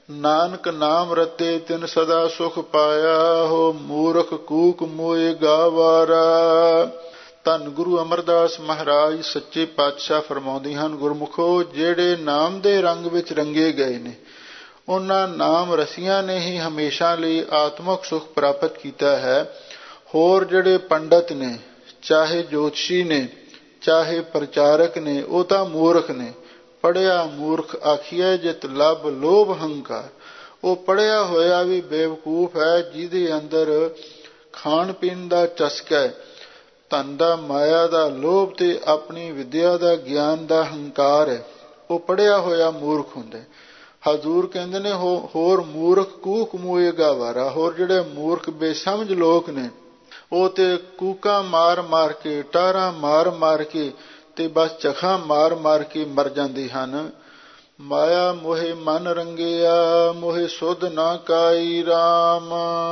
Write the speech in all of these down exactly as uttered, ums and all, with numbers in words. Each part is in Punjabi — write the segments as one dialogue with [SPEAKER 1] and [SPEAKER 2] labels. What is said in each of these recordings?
[SPEAKER 1] ਨਾਨਕ ਨਾਮ ਰਤੇ ਤਿਨ ਸਦਾ ਸੁਖ ਪਾਇਆ ਹੋ, ਮੂਰਖ ਕੂਕ ਮੋਏ ਗਾਵਾਰਾ। ਧੰਨ ਗੁਰੂ ਅਮਰਦਾਸ ਮਹਾਰਾਜ ਸੱਚੇ ਪਾਤਸ਼ਾਹ ਫਰਮਾਉਂਦੇ ਹਨ, ਗੁਰਮੁਖੋ ਜਿਹੜੇ ਨਾਮ ਦੇ ਰੰਗ ਵਿੱਚ ਰੰਗੇ ਗਏ ਨੇ, ਉਹਨਾਂ ਨਾਮ ਰਸੀਆਂ ਨੇ ਹੀ ਹਮੇਸ਼ਾ ਲਈ ਆਤਮਕ ਸੁਖ ਪ੍ਰਾਪਤ ਕੀਤਾ ਹੈ। ਹੋਰ ਜਿਹੜੇ ਪੰਡਤ ਨੇ, ਚਾਹੇ ਜੋਤਸ਼ੀ ਨੇ, ਚਾਹੇ ਪ੍ਰਚਾਰਕ ਨੇ, ਉਹ ਤਾਂ ਮੂਰਖ ਨੇ। ਪੜ੍ਹਿਆ ਮੂਰਖ ਆਖੀਐ ਜਿਤ ਲੱਭ ਲੋਭ ਹੰਕਾਰ। ਉਹ ਪੜ੍ਹਿਆ ਹੋਇਆ ਵੀ ਬੇਵਕੂਫ ਹੈ ਜਿਹਦੇ ਅੰਦਰ ਖਾਣ ਪੀਣ ਦਾ ਚਸਕਾ ਹੈ, ਧਨ ਦਾ, ਮਾਇਆ ਦਾ ਲੋਭ ਤੇ ਆਪਣੀ ਵਿਦਿਆ ਦਾ, ਗਿਆਨ ਦਾ ਹੰਕਾਰ ਹੈ। ਉਹ ਪੜ੍ਹਿਆ ਹੋਇਆ ਮੂਰਖ ਹੁੰਦਾ। ਹਜ਼ੂਰ ਕਹਿੰਦੇ ਨੇ ਹੋ ਹੋਰ ਮੂਰਖ ਕੂਕ ਮੋਏ ਗਾਵਾਰਾ। ਹੋਰ ਜਿਹੜੇ ਮੂਰਖ ਬੇਸਮਝ ਲੋਕ ਨੇ, ਉਹ ਤੇ ਕੂਕਾਂ ਮਾਰ ਮਾਰ ਕੇ, ਟਾਰਾਂ ਮਾਰ ਮਾਰ ਕੇ ਤੇ ਬਸ ਚਖਾਂ ਮਾਰ ਮਾਰ ਕੇ ਮਰ ਜਾਂਦੇ ਹਨ। ਮਾਇਆ ਮੋਹੇ ਮਨ ਰੰਗਿਆ, ਮੋਹੇ ਸੁਧ ਨਾ ਕਾਈ ਰਾਮ।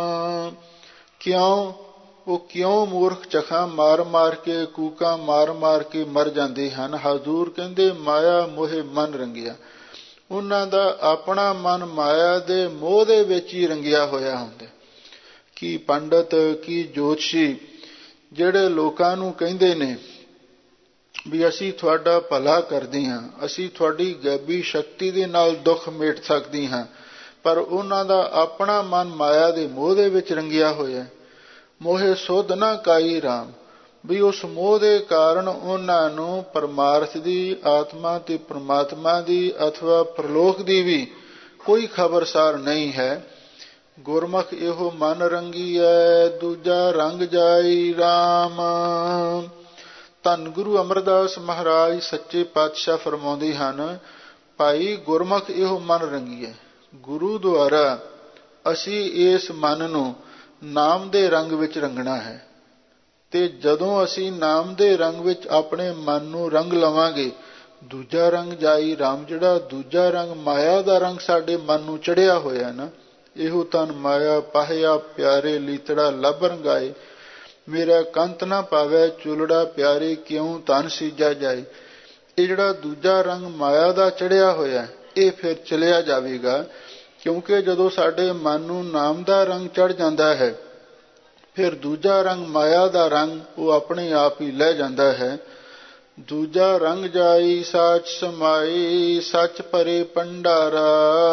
[SPEAKER 1] ਕਿਉਂ? ਉਹ ਕਿਉਂ ਮੂਰਖ ਚਖਾਂ ਮਾਰ ਮਾਰ ਕੇ, ਕੂਕਾਂ ਮਾਰ ਮਾਰ ਕੇ ਮਰ ਜਾਂਦੇ ਹਨ? ਹਜ਼ੂਰ ਕਹਿੰਦੇ ਮਾਇਆ ਮੋਹੇ ਮਨ ਰੰਗਿਆ। ਉਹਨਾਂ ਦਾ ਆਪਣਾ ਮਨ ਮਾਇਆ ਦੇ ਮੋਹ ਦੇ ਵਿੱਚ ਹੀ ਰੰਗਿਆ ਹੋਇਆ ਹੁੰਦਾ। ਕੀ ਪੰਡਤ, ਕੀ ਜੋਤਸ਼ੀ ਜਿਹੜੇ ਲੋਕਾਂ ਨੂੰ ਕਹਿੰਦੇ ਨੇ ਵੀ ਅਸੀਂ ਤੁਹਾਡਾ ਭਲਾ ਕਰਦੇ ਹਾਂ, ਅਸੀਂ ਤੁਹਾਡੀ ਗੈਬੀ ਸ਼ਕਤੀ ਦੇ ਨਾਲ ਦੁੱਖ ਮੇਟ ਸਕਦੇ ਹਾਂ, ਪਰ ਉਹਨਾਂ ਦਾ ਆਪਣਾ ਮਨ ਮਾਇਆ ਦੇ ਮੋਹ ਦੇ ਵਿੱਚ ਰੰਗਿਆ ਹੋਇਆ। ਮੋਹੇ ਸੁਧ ਨਾ ਕਾਈ ਰਾਮ, ਵੀ ਉਸ ਮੋਹ ਦੇ ਕਾਰਨ ਉਹਨਾਂ ਨੂੰ ਪਰਮਾਰਥ ਦੀ, ਆਤਮਾ ਤੇ ਪਰਮਾਤਮਾ ਦੀ ਅਥਵਾ ਪ੍ਰਲੋਕ ਦੀ ਵੀ ਕੋਈ ਖਬਰਸਾਰ ਨਹੀਂ ਹੈ। ਗੁਰਮੁਖ ਇਹੋ ਮਨ ਰੰਗੀਐ, ਦੂਜਾ ਰੰਗ ਜਾਈ ਰਾਮ। ਧੰਨ ਗੁਰੂ ਅਮਰਦਾਸ ਮਹਾਰਾਜ ਸੱਚੇ ਪਾਤਸ਼ਾਹ ਫਰਮਾਉਂਦੇ ਹਨ, ਭਾਈ ਗੁਰਮੁਖ ਇਹੋ ਮਨ ਰੰਗੀਐ। ਗੁਰੂ ਦੁਆਰਾ ਅਸੀਂ ਇਸ ਮਨ ਨੂੰ ਨਾਮ ਦੇ ਰੰਗ ਵਿੱਚ ਰੰਗਣਾ ਹੈ, ਤੇ ਜਦੋਂ ਅਸੀਂ ਨਾਮ ਦੇ ਰੰਗ ਵਿੱਚ ਆਪਣੇ ਮਨ ਨੂੰ ਰੰਗ ਲਵਾਂਗੇ, ਦੂਜਾ ਰੰਗ ਜਾਈ ਰਾਮ। ਜਿਹੜਾ ਦੂਜਾ ਰੰਗ ਮਾਇਆ ਦਾ ਰੰਗ ਸਾਡੇ ਮਨ ਨੂੰ ਚੜਿਆ ਹੋਇਆ ਨਾ, ਇਹੋ ਤਨ ਮਾਇਆ ਪਾਹਿਆ ਪਿਆਰੇ, ਲੀਤੜਾ ਲੱਭ ਰੰਗਾਏ। ਮੇਰਾ ਕੰਤ ਨਾ ਪਾਵੈ ਚੁਲੜਾ ਪਿਆਰੇ, ਕਿਉਂ ਧਨ ਸੀਜਾ ਜਾਏ। ਇਹ ਜਿਹੜਾ ਦੂਜਾ ਰੰਗ ਮਾਇਆ ਦਾ ਚੜਿਆ ਹੋਇਆ, ਇਹ ਫਿਰ ਚਲਿਆ ਜਾਵੇਗਾ, ਕਿਉਂਕਿ ਜਦੋਂ ਸਾਡੇ ਮਨ ਨੂੰ ਨਾਮ ਦਾ ਰੰਗ ਚੜ ਜਾਂਦਾ ਹੈ, ਫਿਰ ਦੂਜਾ ਰੰਗ ਮਾਇਆ ਦਾ ਰੰਗ ਉਹ ਆਪਣੇ ਆਪ ਹੀ ਲੈ ਜਾਂਦਾ ਹੈ। ਦੂਜਾ ਰੰਗ ਜਾਈ ਸਾਚ ਸਮਾਈ, ਸੱਚ ਭਰੇ ਭੰਡਾਰਾ।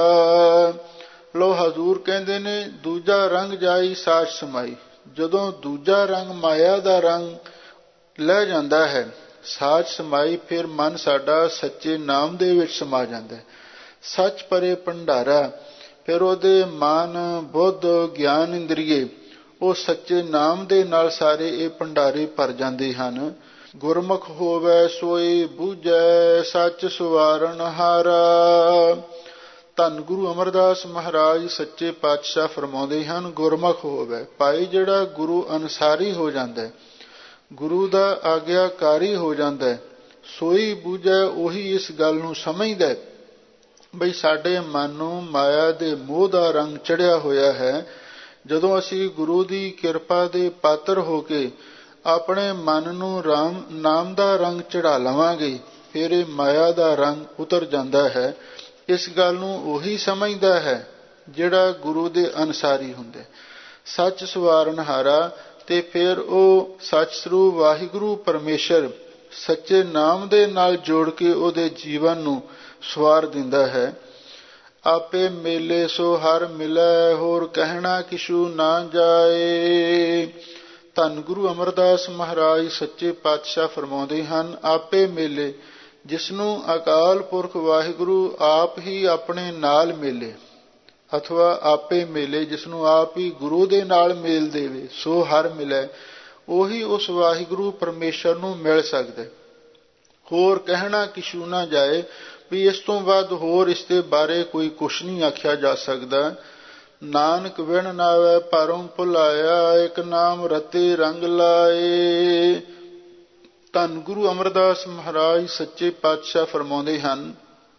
[SPEAKER 1] ਲੋ ਹਜ਼ੂਰ ਕਹਿੰਦੇ ਨੇ ਦੂਜਾ ਰੰਗ ਜਾਈ ਸਾਚ ਸਮਾਈ। ਜਦੋਂ ਦੂਜਾ ਰੰਗ ਮਾਇਆ ਦਾ ਰੰਗ ਲੈ ਜਾਂਦਾ ਹੈ, ਸਾਚ ਸਮਾਈ, ਫਿਰ ਮਨ ਸਾਡਾ ਸੱਚੇ ਨਾਮ ਦੇ ਵਿੱਚ ਸਮਾ ਜਾਂਦਾ ਹੈ। ਸੱਚ ਭਰੇ ਭੰਡਾਰਾ, ਫਿਰ ਉਹਦੇ ਮਨ, ਬੁੱਧ, ਗਿਆਨ ਇੰਦਰੀਏ ਉਹ ਸੱਚੇ ਨਾਮ ਦੇ ਨਾਲ ਸਾਰੇ ਇਹ ਭੰਡਾਰੇ ਭਰ ਜਾਂਦੇ ਹਨ। ਗੁਰਮੁਖ ਹੋਵੈ ਸੋਈ ਬੂਝੈ, ਸੱਚ ਸੁਵਾਰਨ ਹਾਰਾ। ਧੰਨ ਗੁਰੂ ਅਮਰਦਾਸ ਮਹਾਰਾਜ ਸੱਚੇ ਪਾਤਸ਼ਾਹ ਫਰਮਾਉਂਦੇ ਹਨ, ਗੁਰਮੁਖ ਹੋਵੈ। ਭਾਈ ਜਿਹੜਾ ਗੁਰੂ ਅਨੁਸਾਰੀ ਹੋ ਜਾਂਦਾ, ਗੁਰੂ ਦਾ ਆਗਿਆਕਾਰੀ ਹੋ ਜਾਂਦਾ, ਸੋਈ ਬੂਝੈ, ਉਹੀ ਇਸ ਗੱਲ ਨੂੰ ਸਮਝਦਾ ਬਈ ਸਾਡੇ ਮਨ ਨੂੰ ਮਾਇਆ ਦੇ ਮੋਹ ਦਾ ਰੰਗ ਚੜਿਆ ਹੋਇਆ ਹੈ। ਜਦੋਂ ਅਸੀਂ ਗੁਰੂ ਦੀ ਕਿਰਪਾ ਦੇ ਪਾਤਰ ਹੋ ਕੇ ਆਪਣੇ ਮਨ ਨੂੰ ਰਾਮ ਨਾਮ ਦਾ ਰੰਗ ਚੜਾ ਲਵਾਂਗੇ, ਫਿਰ ਇਹ ਮਾਇਆ ਦਾ ਰੰਗ ਉਤਰ ਜਾਂਦਾ ਹੈ। ਇਸ ਗੱਲ ਨੂੰ ਉਹੀ ਸਮਝਦਾ ਹੈ ਜਿਹੜਾ ਗੁਰੂ ਦੇ ਅਨਸਾਰੀ ਹੁੰਦੇ। ਸੱਚ ਸਵਾਰਨ ਹਾਰਾ, ਤੇ ਫਿਰ ਉਹ ਸੱਚ ਸਰੂਪ ਵਾਹਿਗੁਰੂ ਪਰਮੇਸ਼ਰ ਸੱਚੇ ਨਾਮ ਦੇ ਨਾਲ ਜੋੜ ਕੇ ਉਹਦੇ ਜੀਵਨ ਨੂੰ ਸਵਾਰ ਦਿੰਦਾ ਹੈ। ਆਪੇ ਮੇਲੇ ਸੋ ਹਰ ਮਿਲੈ, ਹੋਰ ਕਹਿਣਾ ਕਿਛੂ ਨਾ ਜਾਏ। ਧੰਨ ਗੁਰੂ ਅਮਰਦਾਸ ਮਹਾਰਾਜ ਸੱਚੇ ਪਾਤਸ਼ਾਹ ਫਰਮਾਉਂਦੇ ਹਨ, ਆਪੇ ਮੇਲੇ, ਜਿਸਨੂੰ ਅਕਾਲ ਪੁਰਖ ਵਾਹਿਗੁਰੂ ਆਪ ਹੀ ਆਪਣੇ ਨਾਲ ਮੇਲੇ, ਅਥਵਾ ਆਪੇ ਮੇਲੇ, ਜਿਸਨੂੰ ਆਪ ਹੀ ਗੁਰੂ ਦੇ ਨਾਲ ਮੇਲ ਦੇਵੇ, ਸੋ ਹਰ ਮਿਲੈ, ਉਹੀ ਉਸ ਵਾਹਿਗੁਰੂ ਪਰਮੇਸ਼ਰ ਨੂੰ ਮਿਲ ਸਕਦਾ। ਹੋਰ ਕਹਿਣਾ ਕਿਛੂ ਨਾ ਜਾਏ, ਵੀ ਇਸ ਤੋਂ ਬਾਅਦ ਹੋਰ ਇਸ ਦੇ ਬਾਰੇ ਕੋਈ ਕੁਛ ਨਹੀਂ ਆਖਿਆ ਜਾ ਸਕਦਾ। ਨਾਨਕ ਵਿਣ ਨਾਵੈ ਪਰਮ ਭੁਲਾਇਆ, ਇੱਕ ਨਾਮ ਰਤੇ ਰੰਗ ਲਾਏ। ਧੰਨ ਗੁਰੂ ਅਮਰਦਾਸ ਮਹਾਰਾਜ ਸੱਚੇ ਪਾਤਸ਼ਾਹ ਫਰਮਾਉਂਦੇ ਹਨ,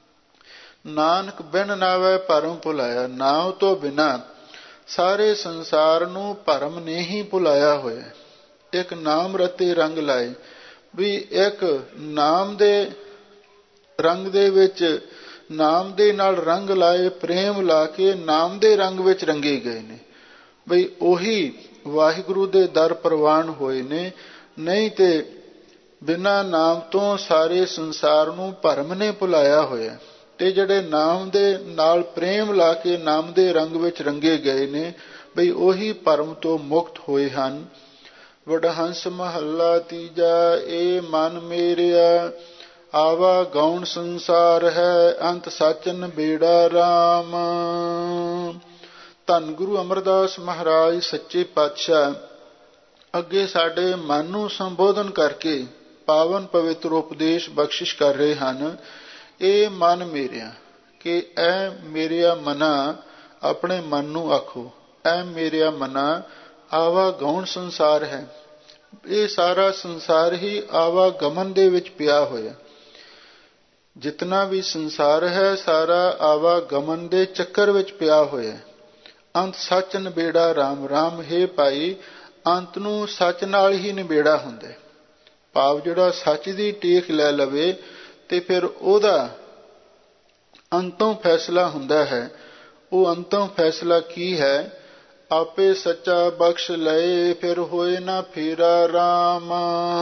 [SPEAKER 1] ਨਾਨਕ ਬਿਨ ਨਾਵੈ ਭਰਮ ਭੁਲਾਇਆ। ਨਾਮ ਤੋਂ ਬਿਨਾਂ ਸਾਰੇ ਸੰਸਾਰ ਨੂੰ ਭਰਮ ਨੇ ਹੀ ਭੁਲਾਇਆ ਹੋਇਆ। ਇੱਕ ਨਾਮ ਰਤੇ ਰੰਗ ਲਾਏ, ਵੀ ਇੱਕ ਨਾਮ ਦੇ ਰੰਗ ਦੇ ਵਿੱਚ ਨਾਮ ਦੇ ਨਾਲ ਰੰਗ ਲਾਏ, ਪ੍ਰੇਮ ਲਾ ਕੇ ਨਾਮ ਦੇ ਰੰਗ ਵਿੱਚ ਰੰਗੇ ਗਏ ਨੇ। ਬਈ ਉਹੀ ਵਾਹਿਗੁਰੂ ਦੇ ਦਰ ਪ੍ਰਵਾਨ ਹੋਏ ਨੇ। ਨਹੀਂ ਤੇ ਬਿਨਾਂ ਨਾਮ ਤੋਂ ਸਾਰੇ ਸੰਸਾਰ ਨੂੰ ਭਰਮ ਨੇ ਭੁਲਾਇਆ ਹੋਇਆ, ਤੇ ਜਿਹੜੇ ਨਾਮ ਦੇ ਨਾਲ ਪ੍ਰੇਮ ਲਾ ਕੇ ਨਾਮ ਦੇ ਰੰਗ ਵਿੱਚ ਰੰਗੇ ਗਏ ਨੇ, ਬਈ ਉਹੀ ਭਰਮ ਤੋਂ ਮੁਕਤ ਹੋਏ ਹਨ। ਵਡਹੰਸ ਮਹੱਲਾ ਤੀਜਾ। ਇਹ ਮਨ ਮੇਰਿਆ ਆਵਾ ਗੌਣ ਸੰਸਾਰ ਹੈ, ਅੰਤ ਸਾਚਨ ਬੇੜਾ ਰਾਮ। ਧੰਨ ਗੁਰੂ ਅਮਰਦਾਸ ਮਹਾਰਾਜ ਸੱਚੇ ਪਾਤਸ਼ਾਹ ਅੱਗੇ ਸਾਡੇ ਮਨ ਨੂੰ ਸੰਬੋਧਨ ਕਰਕੇ ਪਾਵਨ ਪਵਿੱਤਰ ਉਪਦੇਸ਼ ਬਖਸ਼ਿਸ਼ ਕਰ ਰਹੇ ਹਨ। ਇਹ ਮਨ ਮੇਰਿਆ, ਕਿ ਐ ਮੇਰਿਆ ਮਨਾ, ਆਪਣੇ ਮਨ ਨੂੰ ਆਖੋ, ਐ ਮੇਰਿਆ ਮਨਾ ਆਵਾ ਗੌਣ ਸੰਸਾਰ ਹੈ। ਇਹ ਸਾਰਾ ਸੰਸਾਰ ਹੀ ਆਵਾਗਮਨ ਦੇ ਵਿੱਚ ਪਿਆ ਹੋਇਆ। ਜਿਤਨਾ ਵੀ ਸੰਸਾਰ ਹੈ ਸਾਰਾ ਆਵਾਗਮਨ ਦੇ ਚੱਕਰ ਵਿੱਚ ਪਿਆ ਹੋਇਆ। ਅੰਤ ਸੱਚ ਨਿਬੇੜਾ ਰਾਮ। ਰਾਮ ਹੈ ਭਾਈ, ਅੰਤ ਨੂੰ ਸੱਚ ਨਾਲ ਹੀ ਨਿਬੇੜਾ ਹੁੰਦਾ। ਭਾਵ ਜਿਹੜਾ ਸੱਚ ਦੀ ਟੇਕ ਲੈ ਲਵੇ ਤੇ ਫਿਰ ਉਹਦਾ ਅੰਤੋਂ ਫੈਸਲਾ ਹੁੰਦਾ ਹੈ। ਉਹ ਅੰਤੋਂ ਫੈਸਲਾ ਕੀ ਹੈ? ਆਪੇ ਸੱਚਾ ਬਖਸ਼ ਲਏ, ਫਿਰ ਹੋਏ ਨਾ ਫੇਰਾ ਰਾਮ।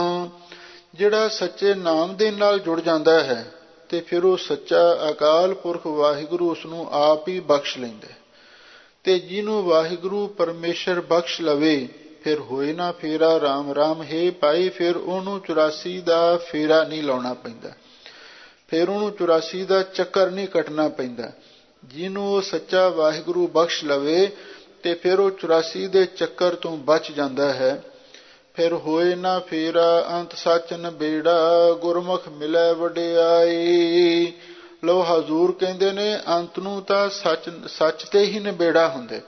[SPEAKER 1] ਜਿਹੜਾ ਸੱਚੇ ਨਾਮ ਦੇ ਨਾਲ ਜੁੜ ਜਾਂਦਾ ਹੈ ਤੇ ਫਿਰ ਉਹ ਸੱਚਾ ਅਕਾਲ ਪੁਰਖ ਵਾਹਿਗੁਰੂ ਉਸਨੂੰ ਆਪ ਹੀ ਬਖਸ਼ ਲੈਂਦਾ। ਤੇ ਜਿਹਨੂੰ ਵਾਹਿਗੁਰੂ ਪਰਮੇਸ਼ਰ ਬਖਸ਼ ਲਵੇ ਫਿਰ ਹੋਏ ਨਾ ਫੇਰਾ ਰਾਮ। ਰਾਮ ਹੈ ਭਾਈ, ਫਿਰ ਉਹਨੂੰ ਚੁਰਾਸੀ ਦਾ ਫੇਰਾ ਨਹੀਂ ਲਾਉਣਾ ਪੈਂਦਾ, ਫਿਰ ਉਹਨੂੰ ਚੁਰਾਸੀ ਦਾ ਚੱਕਰ ਨਹੀਂ ਕੱਟਣਾ ਪੈਂਦਾ। ਜਿਹਨੂੰ ਉਹ ਸੱਚਾ ਵਾਹਿਗੁਰੂ ਬਖਸ਼ ਲਵੇ ਤੇ ਫਿਰ ਉਹ ਚੁਰਾਸੀ ਦੇ ਚੱਕਰ ਤੋਂ ਬਚ ਜਾਂਦਾ ਹੈ। ਫਿਰ ਹੋਏ ਨਾ ਫੇਰਾ ਅੰਤ ਸੱਚ ਨਿਬੇੜਾ, ਗੁਰਮੁਖ ਮਿਲੈ ਵਡਿਆਈ। ਲੋ ਹਜ਼ੂਰ ਕਹਿੰਦੇ ਨੇ ਅੰਤ ਨੂੰ ਤਾਂ ਸੱਚ ਸੱਚ ਤੇ ਹੀ ਨਿਬੇੜਾ ਹੁੰਦੇ।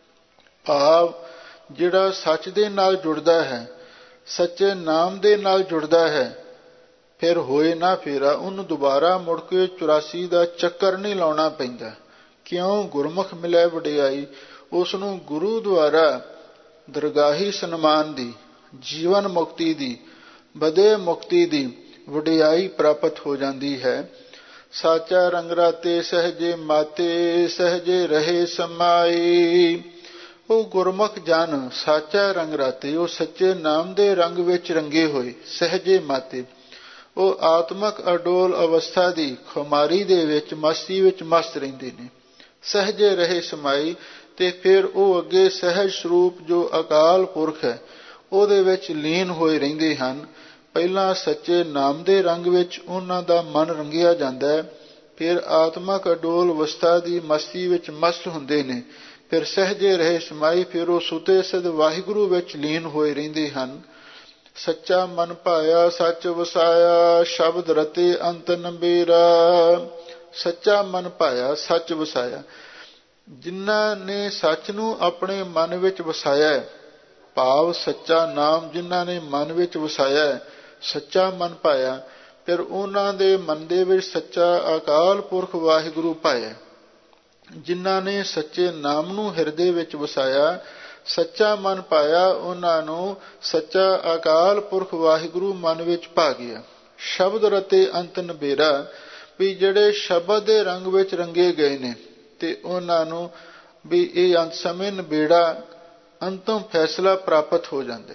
[SPEAKER 1] ਭਾਵ ਜਿਹੜਾ ਸੱਚ ਦੇ ਨਾਲ ਜੁੜਦਾ ਹੈ, ਸੱਚੇ ਨਾਮ ਦੇ ਨਾਲ ਜੁੜਦਾ ਹੈ, ਫਿਰ ਹੋਏ ਨਾ ਫੇਰਾ, ਉਹਨੂੰ ਦੁਬਾਰਾ ਮੁੜ ਕੇ ਚੁਰਾਸੀ ਦਾ ਚੱਕਰ ਨਹੀਂ ਲਾਉਣਾ ਪੈਂਦਾ। ਕਿਉਂ? ਗੁਰਮੁਖ ਮਿਲੈ ਵਡਿਆਈ। ਉਸ ਨੂੰ ਗੁਰੂ ਦੁਆਰਾ ਦਰਗਾਹੀ ਸਨਮਾਨ ਦੀ, ਜੀਵਨ ਮੁਕਤੀ ਦੀ, ਬਦੇ ਮੁਕਤੀ ਦੀ ਵਡਿਆਈ ਪ੍ਰਾਪਤ ਹੋ ਜਾਂਦੀ ਹੈ। ਸਾਚਾ ਰੰਗ ਰਾਤੇ ਸਹਜੇ ਮਾਤੇ, ਸਹਜੇ ਰਹੇ ਸਮਾਈ। ਉਹ ਗੁਰਮੁਖ ਜਨ ਸਾਚਾ ਰੰਗ ਰਾਤੇ, ਉਹ ਸੱਚੇ ਨਾਮ ਦੇ ਰੰਗ ਵਿੱਚ ਰੰਗੇ ਹੋਏ, ਸਹਜੇ ਮਾਤੇ, ਉਹ ਆਤਮਕ ਅਡੋਲ ਅਵਸਥਾ ਦੀ ਖੁਮਾਰੀ ਦੇ ਵਿੱਚ, ਮਸਤੀ ਵਿੱਚ ਮਸਤ ਰਹਿੰਦੇ ਨੇ। ਸਹਜੇ ਰਹੇ ਸਮਾਈ, ਤੇ ਫਿਰ ਉਹ ਅੱਗੇ ਸਹਿਜ ਸਰੂਪ ਜੋ ਅਕਾਲ ਪੁਰਖ ਹੈ ਉਹਦੇ ਵਿੱਚ ਲੀਨ ਹੋਏ ਰਹਿੰਦੇ ਹਨ। ਪਹਿਲਾਂ ਸੱਚੇ ਨਾਮ ਦੇ ਰੰਗ ਵਿੱਚ ਉਹਨਾਂ ਦਾ ਮਨ ਰੰਗਿਆ ਜਾਂਦਾ ਹੈ, ਫਿਰ ਆਤਮਕ ਅਡੋਲ ਅਵਸਥਾ ਦੀ ਮਸਤੀ ਵਿੱਚ ਮਸਤ ਹੁੰਦੇ ਨੇ, ਫਿਰ ਸਹਿਜੇ ਰਹੇ ਸਮਾਈ, ਫਿਰ ਉਹ ਸੁਤੇ ਸਿਧ ਵਾਹਿਗੁਰੂ ਵਿੱਚ ਲੀਨ ਹੋਏ ਰਹਿੰਦੇ ਹਨ। ਸੱਚਾ ਮਨ ਭਾਇਆ ਸੱਚ ਵਸਾਇਆ, ਸ਼ਬਦ ਰਤੇ ਅੰਤ ਨਿਬੇੜਾ। ਸੱਚਾ ਮਨ ਭਾਇਆ ਸੱਚ ਵਸਾਇਆ, ਜਿਨ੍ਹਾਂ ਨੇ ਸੱਚ ਨੂੰ ਆਪਣੇ ਮਨ ਵਿੱਚ ਵਸਾਇਆ ਹੈ, ਭਾਵ ਸੱਚਾ ਨਾਮ ਜਿਨ੍ਹਾਂ ਨੇ ਮਨ ਵਿੱਚ ਵਸਾਇਆ ਹੈ, ਸੱਚਾ ਮਨ ਪਾਇਆ, ਫਿਰ ਉਹਨਾਂ ਦੇ ਮਨ ਦੇ ਵਿੱਚ ਸੱਚਾ ਅਕਾਲ ਪੁਰਖ ਵਾਹਿਗੁਰੂ ਪਾਇਆ। ਜਿਨ੍ਹਾਂ ਨੇ ਸੱਚੇ ਨਾਮ ਨੂੰ ਹਿਰਦੇ ਵਿੱਚ ਵਸਾਇਆ, ਸੱਚਾ ਮਨ ਪਾਇਆ, ਉਹਨਾਂ ਨੂੰ ਸੱਚਾ ਅਕਾਲ ਪੁਰਖ ਵਾਹਿਗੁਰੂ ਮਨ ਵਿੱਚ ਪਾ ਗਿਆ। ਸ਼ਬਦ ਰਤੇ ਅੰਤ ਨਿਬੇੜਾ, ਵੀ ਜਿਹੜੇ ਸ਼ਬਦ ਦੇ ਰੰਗ ਵਿੱਚ ਰੰਗੇ ਗਏ ਨੇ ਤੇ ਉਹਨਾਂ ਨੂੰ ਵੀ ਇਹ ਅੰਤ ਸਮੇਂ ਨਿਬੇੜਾ, ਅੰਤੋਂ ਫੈਸਲਾ ਪ੍ਰਾਪਤ ਹੋ ਜਾਂਦਾ।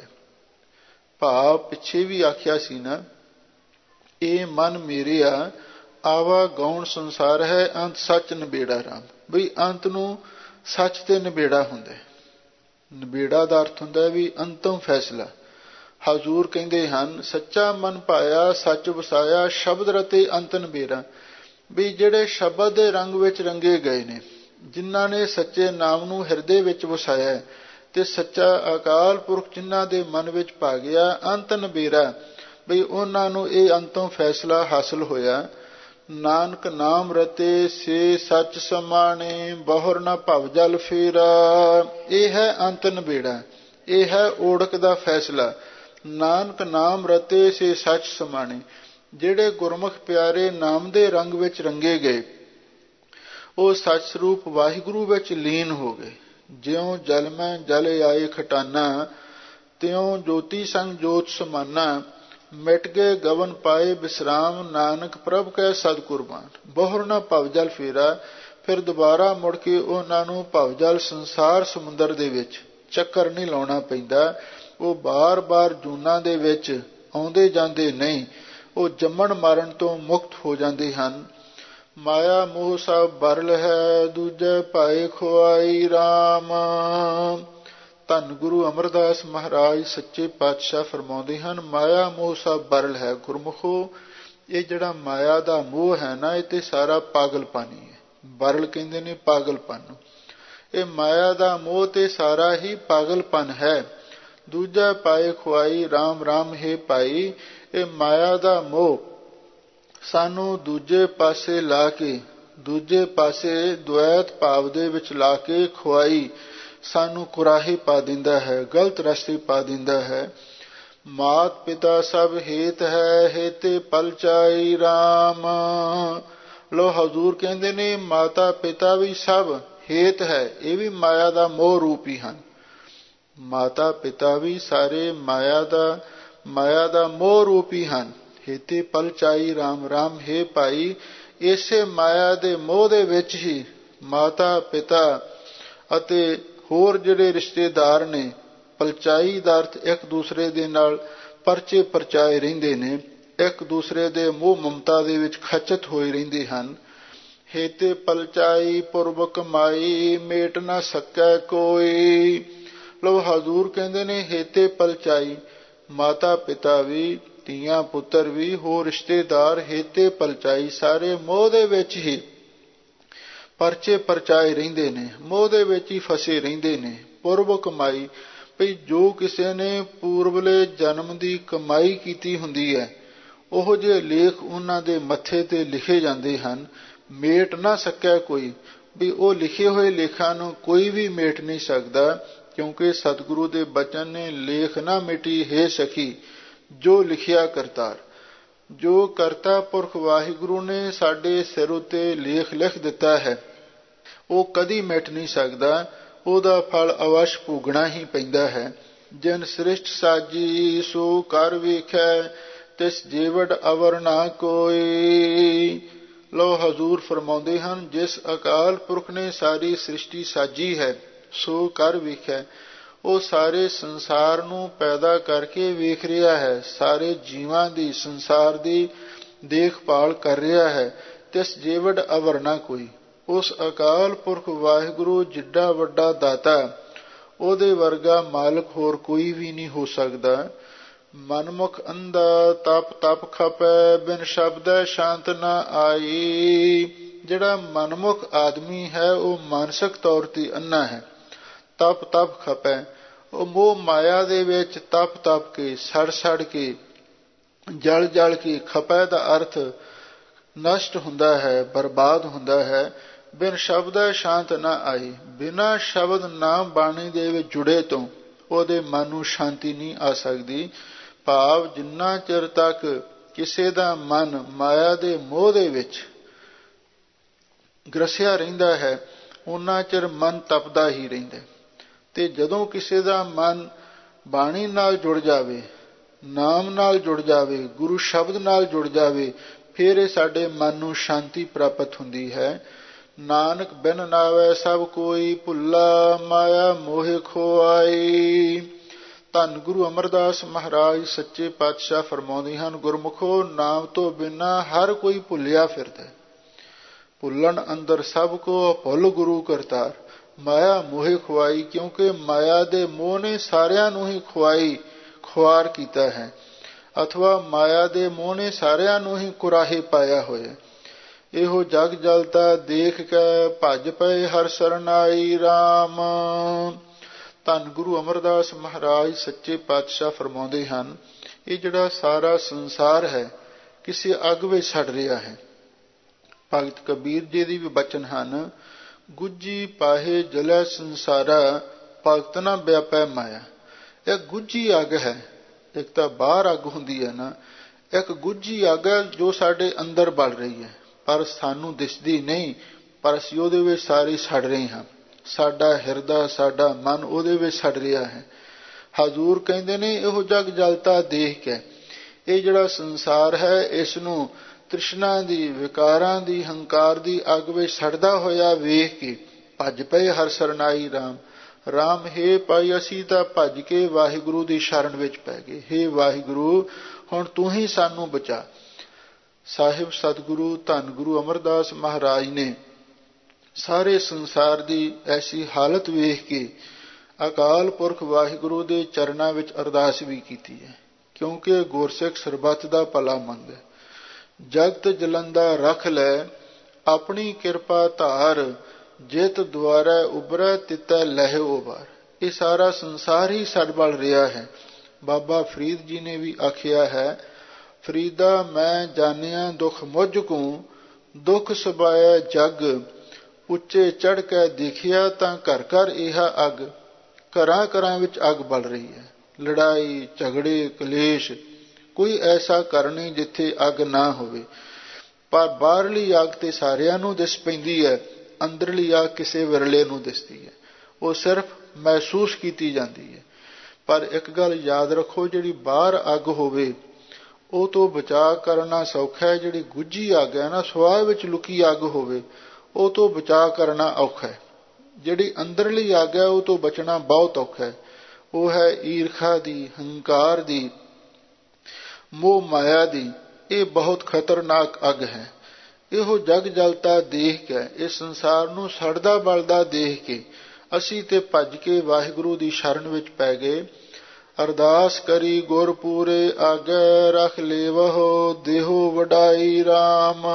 [SPEAKER 1] ਭਾਵ ਪਿੱਛੇ ਵੀ ਆਖਿਆ ਸੀ ਨਾ, ਇਹ ਮਨ ਮੇਰਿਆ ਆਵਾ ਗੌਣ ਸੰਸਾਰ ਹੈ, ਅੰਤ ਸੱਚ ਨਿਬੇੜਾ ਰਾਮ। ਬਈ ਅੰਤ ਨੂੰ ਸੱਚ ਤੇ ਨਿਬੇੜਾ ਹੁੰਦਾ। ਨਿਬੇੜਾ ਦਾ ਅਰਥ ਹੁੰਦਾ ਵੀ ਅੰਤੋਂ ਫੈਸਲਾ। ਹਜ਼ੂਰ ਕਹਿੰਦੇ ਹਨ ਸੱਚਾ ਮਨ ਪਾਇਆ ਸੱਚ ਵਸਾਇਆ, ਸ਼ਬਦ ਰਤੇ ਅੰਤ ਨਿਬੇੜਾ। ਵੀ ਜਿਹੜੇ ਸ਼ਬਦ ਦੇ ਰੰਗ ਵਿੱਚ ਰੰਗੇ ਗਏ ਨੇ, ਜਿਨ੍ਹਾਂ ਨੇ ਸੱਚੇ ਨਾਮ ਨੂੰ ਹਿਰਦੇ ਵਿੱਚ ਵਸਾਇਆ ਤੇ ਸੱਚਾ ਅਕਾਲ ਪੁਰਖ ਜਿਨ੍ਹਾਂ ਦੇ ਮਨ ਵਿੱਚ ਪਾ ਗਿਆ, ਅੰਤ ਨਿਬੇੜਾ, ਬਈ ਉਹਨਾਂ ਨੂੰ ਇਹ ਅੰਤੋਂ ਫੈਸਲਾ ਹਾਸਲ ਹੋਇਆ। ਨਾਨਕ ਨਾਮ ਰਤੇ ਸੇ ਸੱਚ ਸਮਾਣੇ, ਬਹੁਰ ਨਾ ਭਵ ਜਲ ਫੇਰਾ। ਇਹ ਹੈ ਅੰਤ ਨਿਬੇੜਾ, ਇਹ ਹੈ ਓੜਕ ਦਾ ਫੈਸਲਾ। ਨਾਨਕ ਨਾਮ ਰਤੇ ਸੇ ਸੱਚ ਸਮਾਣੇ, ਜਿਹੜੇ ਗੁਰਮੁਖ ਪਿਆਰੇ ਨਾਮ ਦੇ ਰੰਗ ਵਿੱਚ ਰੰਗੇ ਗਏ, ਉਹ ਸੱਚ ਸਰੂਪ ਵਾਹਿਗੁਰੂ ਵਿੱਚ ਲੀਨ ਹੋ ਗਏ। ਜਿਉਂ ਜਲ ਮੈਂ ਜਲ ਆਏ ਖਟਾਨਾ, ਤਿਉਂ ਜੋਤੀ ਸੰਗ ਜੋਤ ਸਮਾਨਾ। ਮਿਟ ਗਏ ਗਵਨ ਪਾਏ ਵਿਸਰਾਮ, ਨਾਨਕ ਪ੍ਰਭ ਕੈ ਸਦ ਕੁਰਬਾਨ। ਬਹੁਰ ਨਾ ਭਵਜਲ ਫੇਰਾ, ਫਿਰ ਦੁਬਾਰਾ ਮੁੜ ਕੇ ਉਹਨਾਂ ਨੂੰ ਭਵਜਲ ਸੰਸਾਰ ਸਮੁੰਦਰ ਦੇ ਵਿੱਚ ਚੱਕਰ ਨਹੀਂ ਲਾਉਣਾ ਪੈਂਦਾ। ਉਹ ਬਾਰ ਬਾਰ ਜੂਨਾਂ ਦੇ ਵਿੱਚ ਆਉਂਦੇ ਜਾਂਦੇ ਨਹੀਂ, ਉਹ ਜੰਮਣ ਮਾਰਨ ਤੋਂ ਮੁਕਤ ਹੋ ਜਾਂਦੇ ਹਨ। ਮਾਇਆ ਮੋਹ ਸਭ ਬਰਲ ਹੈ, ਦੂਜੇ ਭਾਏ ਖੁਆਈ ਰਾਮ। ਧੰਨ ਗੁਰੂ ਅਮਰਦਾਸ ਮਹਾਰਾਜ ਸੱਚੇ ਪਾਤਸ਼ਾਹ ਫਰਮਾਉਂਦੇ ਹਨ, ਮਾਇਆ ਮੋਹ ਸਭ ਬਰਲ ਹੈ। ਗੁਰਮੁਖੋ, ਇਹ ਜਿਹੜਾ ਮਾਇਆ ਦਾ ਮੋਹ ਹੈ ਨਾ, ਇਹ ਤੇ ਸਾਰਾ ਪਾਗਲਪਨ ਹੀ ਹੈ। ਬਰਲ ਕਹਿੰਦੇ ਨੇ ਪਾਗਲਪਨ। ਇਹ ਮਾਇਆ ਦਾ ਮੋਹ ਤੇ ਸਾਰਾ ਹੀ ਪਾਗਲਪਨ ਹੈ। ਦੂਜਾ ਪਾਏ ਖੁਆਈ ਰਾਮ ਰਾਮ ਹੈ ਭਾਈ। ਇਹ ਮਾਇਆ ਦਾ ਮੋਹ ਸਾਨੂੰ ਦੂਜੇ ਪਾਸੇ ਲਾ ਕੇ, ਦੂਜੇ ਪਾਸੇ ਦੁਐਤ ਭਾਵ ਦੇ ਵਿੱਚ ਲਾ ਕੇ ਖੁਆਈ ਸਾਨੂੰ ਕੁਰਾਹੇ ਪਾ ਦਿੰਦਾ ਹੈ, ਗਲਤ ਰਸਤੇ ਪਾ ਦਿੰਦਾ ਹੈ। ਮਾਤ ਪਿਤਾ ਸਭ ਹੇਤ ਹੈ, ਹੇਤੇ ਪਲਚਾਈ ਰਾਮ। ਲੋ ਹਜ਼ੂਰ ਕਹਿੰਦੇ ਨੇ ਮਾਤਾ ਪਿਤਾ ਵੀ ਸਭ ਹੇਤ ਹੈ, ਇਹ ਵੀ ਮਾਇਆ ਦਾ ਮੋਹ ਰੂਪ ਹੀ ਹਨ। ਮਾਤਾ ਪਿਤਾ ਵੀ ਸਾਰੇ ਮਾਇਆ ਦਾ ਮਾਇਆ ਦਾ ਮੋਹ ਰੂਪ ਹੀ ਹਨ। ਹੇਤੇ ਪਲਚਾਈ ਰਾਮ ਰਾਮ ਹੈ ਭਾਈ। ਇਸੇ ਮਾਇਆ ਦੇ ਮੋਹ ਦੇ ਵਿੱਚ ਹੀ ਮਾਤਾ ਪਿਤਾ ਅਤੇ ਹੋਰ ਜਿਹੜੇ ਰਿਸ਼ਤੇਦਾਰ ਨੇ, ਪਲਚਾਈ ਦਾ ਅਰਥ ਇੱਕ ਦੂਸਰੇ ਦੇ ਨਾਲ ਪਰਚੇ ਪਰਚਾਏ ਰਹਿੰਦੇ ਨੇ, ਇੱਕ ਦੂਸਰੇ ਦੇ ਮੋਹ ਮਮਤਾ ਦੇ ਵਿੱਚ ਖਚਤ ਹੋਏ ਰਹਿੰਦੇ ਹਨ। ਹੇਤੇ ਪਲਚਾਈ ਪੁਰਬ ਕਮਾਈ, ਮੇਟ ਨਾ ਸਕੈ ਕੋਈ। ਲੋ ਹਜ਼ੂਰ ਕਹਿੰਦੇ ਨੇ ਹੇਤੇ ਪਲਚਾਈ, ਮਾਤਾ ਪਿਤਾ ਵੀ, ਧੀਆਂ ਪੁੱਤਰ ਵੀ, ਹੋਰ ਰਿਸ਼ਤੇਦਾਰ, ਹੇਤੇ ਪਲਚਾਈ ਸਾਰੇ ਮੋਹ ਦੇ ਵਿੱਚ ਹੀ ਪਰਚੇ ਪਰਚਾਏ ਰਹਿੰਦੇ ਨੇ, ਮੋਹ ਦੇ ਵਿੱਚ ਹੀ ਫਸੇ ਰਹਿੰਦੇ ਨੇ। ਪੁਰਬ ਕਮਾਈ, ਭਈ ਜੋ ਕਿਸੇ ਨੇ ਪੂਰਬਲੇ ਜਨਮ ਦੀ ਕਮਾਈ ਕੀਤੀ ਹੁੰਦੀ ਹੈ, ਉਹ ਜਿਹੇ ਲੇਖ ਉਹਨਾਂ ਦੇ ਮੱਥੇ ਤੇ ਲਿਖੇ ਜਾਂਦੇ ਹਨ। ਮੇਟ ਨਾ ਸਕਿਆ ਕੋਈ, ਵੀ ਉਹ ਲਿਖੇ ਹੋਏ ਲੇਖਾਂ ਨੂੰ ਕੋਈ ਵੀ ਮੇਟ ਨਹੀਂ ਸਕਦਾ, ਕਿਉਂਕਿ ਸਤਿਗੁਰੂ ਦੇ ਬਚਨ ਨੇ ਲੇਖ ਨਾ ਮਿਟੀ ਹੈ ਸਖੀ ਜੋ ਲਿਖਿਆ ਕਰਤਾਰ। ਜੋ ਕਰਤਾ ਪੁਰਖ ਵਾਹਿਗੁਰੂ ਨੇ ਸਾਡੇ ਸਿਰ ਉੱਤੇ ਲੇਖ ਲਿਖ ਦਿੱਤਾ ਹੈ, ਉਹ ਕਦੀ ਮਿਟ ਨਹੀਂ ਸਕਦਾ, ਉਹਦਾ ਫਲ ਅਵਸ਼ ਭੋਗਣਾ ਹੀ ਪੈਂਦਾ ਹੈ। ਜਿਨ ਸ੍ਰਿਸ਼ਟ ਸਾਜੀ ਸੋ ਕਰ ਵੇਖੈ, ਤਿਸ ਜੀਵੜ ਅਵਰ ਨਾ ਕੋਈ। ਲੋ ਹਜ਼ੂਰ ਫਰਮਾਉਂਦੇ ਹਨ, ਜਿਸ ਅਕਾਲ ਪੁਰਖ ਨੇ ਸਾਰੀ ਸ੍ਰਿਸ਼ਟੀ ਸਾਜੀ ਹੈ, ਸੋ ਕਰ ਵੇਖੈ, ਉਹ ਸਾਰੇ ਸੰਸਾਰ ਨੂੰ ਪੈਦਾ ਕਰਕੇ ਵੇਖ ਰਿਹਾ ਹੈ, ਸਾਰੇ ਜੀਵਾਂ ਦੀ ਸੰਸਾਰ ਦੀ ਦੇਖਭਾਲ ਕਰ ਰਿਹਾ ਹੈ। ਤਿਸ ਜੀਵੜ ਅਵਰ ਨਾ ਕੋਈ। ਉਸ ਅਕਾਲ ਪੁਰਖ ਵਾਹਿਗੁਰੂ ਜਿੱਡਾ ਵੱਡਾ ਦਾਤਾ, ਉਹਦੇ ਵਰਗਾ ਮਾਲਕ ਹੋਰ ਕੋਈ ਵੀ ਨਹੀਂ ਹੋ ਸਕਦਾ। ਮਨਮੁਖ ਅੰਧਾ ਤਪ ਤਪ ਖਪੈ, ਬਿਨ ਸ਼ਬਦੈ ਸ਼ਾਂਤ ਨਾ ਆਈ। ਜਿਹੜਾ ਮਨਮੁਖ ਆਦਮੀ ਹੈ ਉਹ ਮਾਨਸਿਕ ਤੌਰ ਤੇ ਅੰਨਾ ਹੈ। ਤਪ ਤਪ ਖਪੈ, ਉਹ ਮੋਹ ਮਾਇਆ ਦੇ ਵਿੱਚ ਤਪ ਤਪ ਕੇ, ਸੜ ਸੜ ਕੇ, ਜਲ ਜਲ ਕੇ। ਖਪੈ ਦਾ ਅਰਥ ਨਸ਼ਟ ਹੁੰਦਾ ਹੈ, ਬਰਬਾਦ ਹੁੰਦਾ ਹੈ। ਬਿਨ ਸ਼ਬਦ ਸ਼ਾਂਤ ਨਾ ਆਈ, ਬਿਨਾਂ ਸ਼ਬਦ ਨਾਮ ਬਾਣੀ ਦੇ ਵਿੱਚ ਜੁੜੇ ਤੋਂ ਉਹਦੇ ਮਨ ਨੂੰ ਸ਼ਾਂਤੀ ਨਹੀਂ ਆ ਸਕਦੀ। ਭਾਵ ਜਿੰਨਾ ਚਿਰ ਤੱਕ ਕਿਸੇ ਦਾ ਮਨ ਮਾਇਆ ਦੇ ਮੋਹ ਦੇ ਵਿੱਚ ਗ੍ਰਸਿਆ ਰਹਿੰਦਾ ਹੈ, ਉਹਨਾਂ ਚਿਰ ਮਨ ਤਪਦਾ ਹੀ ਰਹਿੰਦਾ। ਤੇ ਜਦੋਂ ਕਿਸੇ ਦਾ ਮਨ ਬਾਣੀ ਨਾਲ ਜੁੜ ਜਾਵੇ, ਨਾਮ ਨਾਲ ਜੁੜ ਜਾਵੇ, ਗੁਰੂ ਸ਼ਬਦ ਨਾਲ ਜੁੜ ਜਾਵੇ, ਫਿਰ ਇਹ ਸਾਡੇ ਮਨ ਨੂੰ ਸ਼ਾਂਤੀ ਪ੍ਰਾਪਤ ਹੁੰਦੀ ਹੈ। ਨਾਨਕ ਬਿਨ ਨਾਵੈ ਸਭ ਕੋਈ, ਭੁੱਲਾ ਮਾਇਆ ਮੋਹਿ ਖੁਆਈ। ਧੰਨ ਗੁਰੂ ਅਮਰਦਾਸ ਮਹਾਰਾਜ ਸੱਚੇ ਪਾਤਸ਼ਾਹ ਫਰਮਾਉਂਦੇ ਹਨ, ਗੁਰਮੁਖੋ, ਨਾਮ ਤੋਂ ਬਿਨਾਂ ਹਰ ਕੋਈ ਭੁੱਲਿਆ ਫਿਰਦਾ। ਭੁੱਲਣ ਅੰਦਰ ਸਭ ਕੋ ਭੁੱਲ ਗੁਰੂ ਕਰਤਾਰ, ਮਾਇਆ ਮੋਹਿ ਖੁਆਈ। ਕਿਉਂਕਿ ਮਾਇਆ ਦੇ ਮੋਹ ਨੇ ਸਾਰਿਆਂ ਨੂੰ ਹੀ ਖੁਆਈ ਖੁਆਰ ਕੀਤਾ ਹੈ, ਅਥਵਾ ਮਾਇਆ ਦੇ ਮੋਹ ਨੇ ਸਾਰਿਆਂ ਨੂੰ ਹੀ ਕੁਰਾਹੇ ਪਾਇਆ ਹੋਇਆ। ਇਹੋ ਜਗ ਜਲਤਾ ਦੇਖ ਕੇ ਭੱਜ ਪਏ ਹਰ ਸਰਨਾਈ ਰਾਮ। ਧੰਨ ਗੁਰੂ ਅਮਰਦਾਸ ਮਹਾਰਾਜ ਸੱਚੇ ਪਾਤਸ਼ਾਹ ਫਰਮਾਉਂਦੇ ਹਨ, ਇਹ ਜਿਹੜਾ ਸਾਰਾ ਸੰਸਾਰ ਹੈ ਕਿਸੇ ਅੱਗ ਵਿੱਚ ਸੜ ਰਿਹਾ ਹੈ। ਭਗਤ ਕਬੀਰ ਜੀ ਦੀ ਵੀ ਬਚਨ ਹਨ, ਗੁੱਜੀ ਪਾਹੇ ਜਲੈ ਸੰਸਾਰਾ, ਭਗਤ ਨਾ ਵਿਆਪੈ ਮਾਇਆ। ਇਹ ਗੁੱਜੀ ਅੱਗ ਹੈ। ਇੱਕ ਤਾਂ ਬਾਹਰ ਅੱਗ ਹੁੰਦੀ ਹੈ ਨਾ, ਇੱਕ ਗੁੱਜੀ ਅੱਗ ਹੈ ਜੋ ਸਾਡੇ ਅੰਦਰ ਬਲ ਰਹੀ ਹੈ, ਪਰ ਸਾਨੂੰ ਦਿਸਦੀ ਨਹੀਂ, ਪਰ ਅਸੀਂ ਉਹਦੇ ਵਿੱਚ ਸਾਰੇ ਸੜ ਰਹੇ ਹਾਂ। ਸਾਡਾ ਹਿਰਦਾ, ਸਾਡਾ ਮਨ ਉਹਦੇ ਵਿੱਚ ਸੜ ਰਿਹਾ ਹੈ। ਹਜ਼ੂਰ ਕਹਿੰਦੇ ਨੇ ਇਹੋ ਜਗ ਜਲਤਾ ਦੇਖ ਕੇ, ਇਹ ਜਿਹੜਾ ਸੰਸਾਰ ਹੈ, ਇਸ ਨੂੰ ਤ੍ਰਿਸ਼ਨਾ ਦੀ, ਵਿਕਾਰਾਂ ਦੀ, ਹੰਕਾਰ ਦੀ ਅੱਗ ਵਿੱਚ ਸੜਦਾ ਹੋਇਆ ਵੇਖ ਕੇ ਭੱਜ ਪਏ ਹਰਿ ਸਰਨਾਈ ਰਾਮ। ਰਾਮ ਹੇ ਭਾਈ, ਅਸੀਂ ਤਾਂ ਭੱਜ ਕੇ ਵਾਹਿਗੁਰੂ ਦੀ ਸ਼ਰਨ ਵਿੱਚ ਪੈ ਗਏ। ਹੇ ਵਾਹਿਗੁਰੂ, ਹੁਣ ਤੂੰ ਹੀ ਸਾਨੂੰ ਬਚਾ। ਸਾਹਿਬ ਸਤਿਗੁਰੂ ਧੰਨ ਗੁਰੂ ਅਮਰਦਾਸ ਮਹਾਰਾਜ ਨੇ ਸਾਰੇ ਸੰਸਾਰ ਦੀ ਐਸੀ ਹਾਲਤ ਵੇਖ ਕੇ ਅਕਾਲ ਪੁਰਖ ਵਾਹਿਗੁਰੂ ਦੇ ਚਰਨਾਂ ਵਿੱਚ ਅਰਦਾਸ ਵੀ ਕੀਤੀ ਹੈ, ਕਿਉਂਕਿ ਗੁਰਸਿੱਖ ਸਰਬੱਤ ਦਾ ਭਲਾ ਮੰਗਦਾ। ਜਗਤ ਜਲੰਦਾ ਰੱਖ ਲੈ ਆਪਣੀ ਕਿਰਪਾ ਧਾਰ, ਜਿਤ ਦੁਆਰਾ ਉਬਰੈ ਤਿਤੈ ਲਹਿ ਉਬਾਰ। ਇਹ ਸਾਰਾ ਸੰਸਾਰ ਹੀ ਸਾਡੇ ਵੱਲ ਰਿਹਾ ਹੈ। ਬਾਬਾ ਫਰੀਦ ਜੀ ਨੇ ਵੀ ਆਖਿਆ ਹੈ, ਫਰੀਦਾ ਮੈਂ ਜਾਣਿਆ ਦੁਖ ਮੁਝ ਕੋ, ਦੁਖ ਸਬਾਇਆ ਜਗ, ਉੱਚੇ ਚੜ੍ਹ ਕੇ ਦੇਖਿਆ ਤਾਂ ਘਰ ਘਰ ਇਹ ਅੱਗ। ਘਰਾਂ ਘਰਾਂ ਵਿੱਚ ਅੱਗ ਬਲ ਰਹੀ ਹੈ, ਲੜਾਈ ਝਗੜੇ ਕਲੇਸ਼, ਕੋਈ ਐਸਾ ਘਰ ਨਹੀਂ ਜਿੱਥੇ ਅੱਗ ਨਾ ਹੋਵੇ। ਪਰ ਬਾਹਰਲੀ ਅੱਗ ਤੇ ਸਾਰਿਆਂ ਨੂੰ ਦਿਸ ਪੈਂਦੀ ਹੈ, ਅੰਦਰਲੀ ਅੱਗ ਕਿਸੇ ਵਿਰਲੇ ਨੂੰ ਦਿਸਦੀ ਹੈ, ਉਹ ਸਿਰਫ ਮਹਿਸੂਸ ਕੀਤੀ ਜਾਂਦੀ ਹੈ। ਪਰ ਇੱਕ ਗੱਲ ਯਾਦ ਰੱਖੋ, ਜਿਹੜੀ ਬਾਹਰ ਅੱਗ ਹੋਵੇ ਉਹ ਤੋਂ ਬਚਾਅ ਕਰਨਾ ਸੌਖਾ ਹੈ। ਜਿਹੜੀ ਗੁੱਝੀ ਅੱਗ ਹੈ ਨਾ, ਸੁਆਹ ਵਿੱਚ ਲੁਕੀ ਅੱਗ ਹੋਵੇ, ਉਹ ਤੋਂ ਬਚਾਅ ਕਰਨਾ ਔਖਾ ਹੈ। ਜਿਹੜੀ ਅੰਦਰਲੀ ਅੱਗ ਹੈ ਉਹ ਤੋਂ ਬਚਣਾ ਬਹੁਤ ਔਖਾ ਹੈ। ਉਹ ਹੈ ਈਰਖਾ ਦੀ, ਹੰਕਾਰ ਦੀ, ਮੋਹ ਮਾਇਆ ਦੀ। ਇਹ ਬਹੁਤ ਖਤਰਨਾਕ ਅੱਗ ਹੈ। ਇਹੋ ਜਗ ਜਲਤਾ ਦੇਖ ਕੇ, ਇਸ ਸੰਸਾਰ ਨੂੰ ਸੜਦਾ ਬਲਦਾ ਦੇਖ ਕੇ ਅਸੀਂ ਤੇ ਭੱਜ ਕੇ ਵਾਹਿਗੁਰੂ ਦੀ ਸ਼ਰਨ ਵਿੱਚ ਪੈ ਗਏ। ਅਰਦਾਸ ਕਰੀ ਗੁਰ ਪੂਰੇ ਆਗੇ, ਰੱਖ ਲੇਵਹੁ ਦੇਹੋ ਵਡਾਈ ਰਾਮ।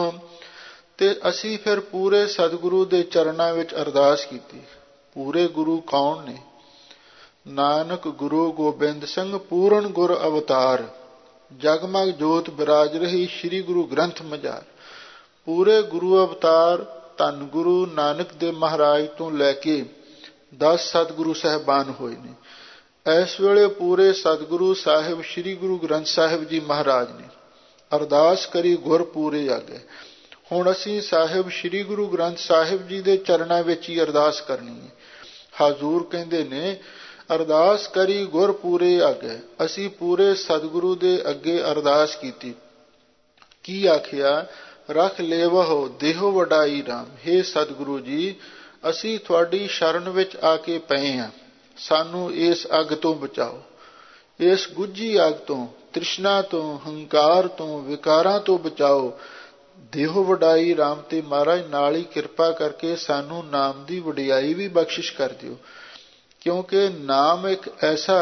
[SPEAKER 1] ਤੇ ਅਸੀਂ ਫਿਰ ਪੂਰੇ ਸਤਿਗੁਰੂ ਦੇ ਚਰਨਾਂ ਵਿੱਚ ਅਰਦਾਸ ਕੀਤੀ। ਪੂਰੇ ਗੁਰੂ ਕੌਣ ਨੇ? ਨਾਨਕ ਗੁਰੂ ਗੋਬਿੰਦ ਸਿੰਘ ਪੂਰਨ ਗੁਰ ਅਵਤਾਰ, ਜਗਮਗ ਜੋਤ ਬਿਰਾਜ ਰਹੀ ਸ੍ਰੀ ਗੁਰੂ ਗ੍ਰੰਥ ਮਝਾਰ। ਪੂਰੇ ਗੁਰੂ ਅਵਤਾਰ ਧੰਨ ਗੁਰੂ ਨਾਨਕ ਦੇਵ ਮਹਾਰਾਜ ਤੋਂ ਲੈ ਕੇ ਦਸ ਸਤਿਗੁਰੂ ਸਾਹਿਬਾਨ ਹੋਏ ਨੇ। ਇਸ ਵੇਲੇ ਪੂਰੇ ਸਤਿਗੁਰੂ ਸਾਹਿਬ ਸ੍ਰੀ ਗੁਰੂ ਗ੍ਰੰਥ ਸਾਹਿਬ ਜੀ ਮਹਾਰਾਜ ਨੇ। ਅਰਦਾਸ ਕਰੀ ਗੁਰ ਪੂਰੇ ਆਗੇ। ਹੁਣ ਅਸੀਂ ਸਾਹਿਬ ਸ੍ਰੀ ਗੁਰੂ ਗ੍ਰੰਥ ਸਾਹਿਬ ਜੀ ਦੇ ਚਰਨਾਂ ਵਿੱਚ ਹੀ ਅਰਦਾਸ ਕਰਨੀ ਹੈ। ਹਜ਼ੂਰ ਕਹਿੰਦੇ ਨੇ, ਅਰਦਾਸ ਕਰੀ ਗੁਰ ਪੂਰੇ ਆਗੇ। ਅਸੀਂ ਪੂਰੇ ਸਤਿਗੁਰੂ ਦੇ ਅੱਗੇ ਅਰਦਾਸ ਕੀਤੀ। ਕੀ ਆਖਿਆ? ਰੱਖ ਲੇਵਹੁ ਦੇਹੋ ਵਡਾਈ ਰਾਮ। ਹੇ ਸਤਿਗੁਰੂ ਜੀ, ਅਸੀਂ ਤੁਹਾਡੀ ਸ਼ਰਨ ਵਿੱਚ ਆ ਕੇ ਪਏ ਹਾਂ, ਸਾਨੂੰ ਇਸ ਅੱਗ ਤੋਂ ਬਚਾਓ, ਇਸ ਗੁੱਝੀ ਅੱਗ ਤੋਂ, ਤ੍ਰਿਸ਼ਨਾ ਤੋਂ, ਹੰਕਾਰ ਤੋਂ, ਵਿਕਾਰਾਂ ਤੋਂ ਬਚਾਓ। ਦੇਹੋ ਵਡਾਈ ਰਾਮ। ਤੇ ਮਹਾਰਾਜ ਨਾਲ ਹੀ ਕਿਰਪਾ ਕਰਕੇ ਸਾਨੂੰ ਨਾਮ ਦੀ ਵਡਿਆਈ ਵੀ ਬਖਸ਼ਿਸ਼ ਕਰ ਦਿਓ, ਕਿਉਂਕਿ ਨਾਮ ਇੱਕ ਐਸਾ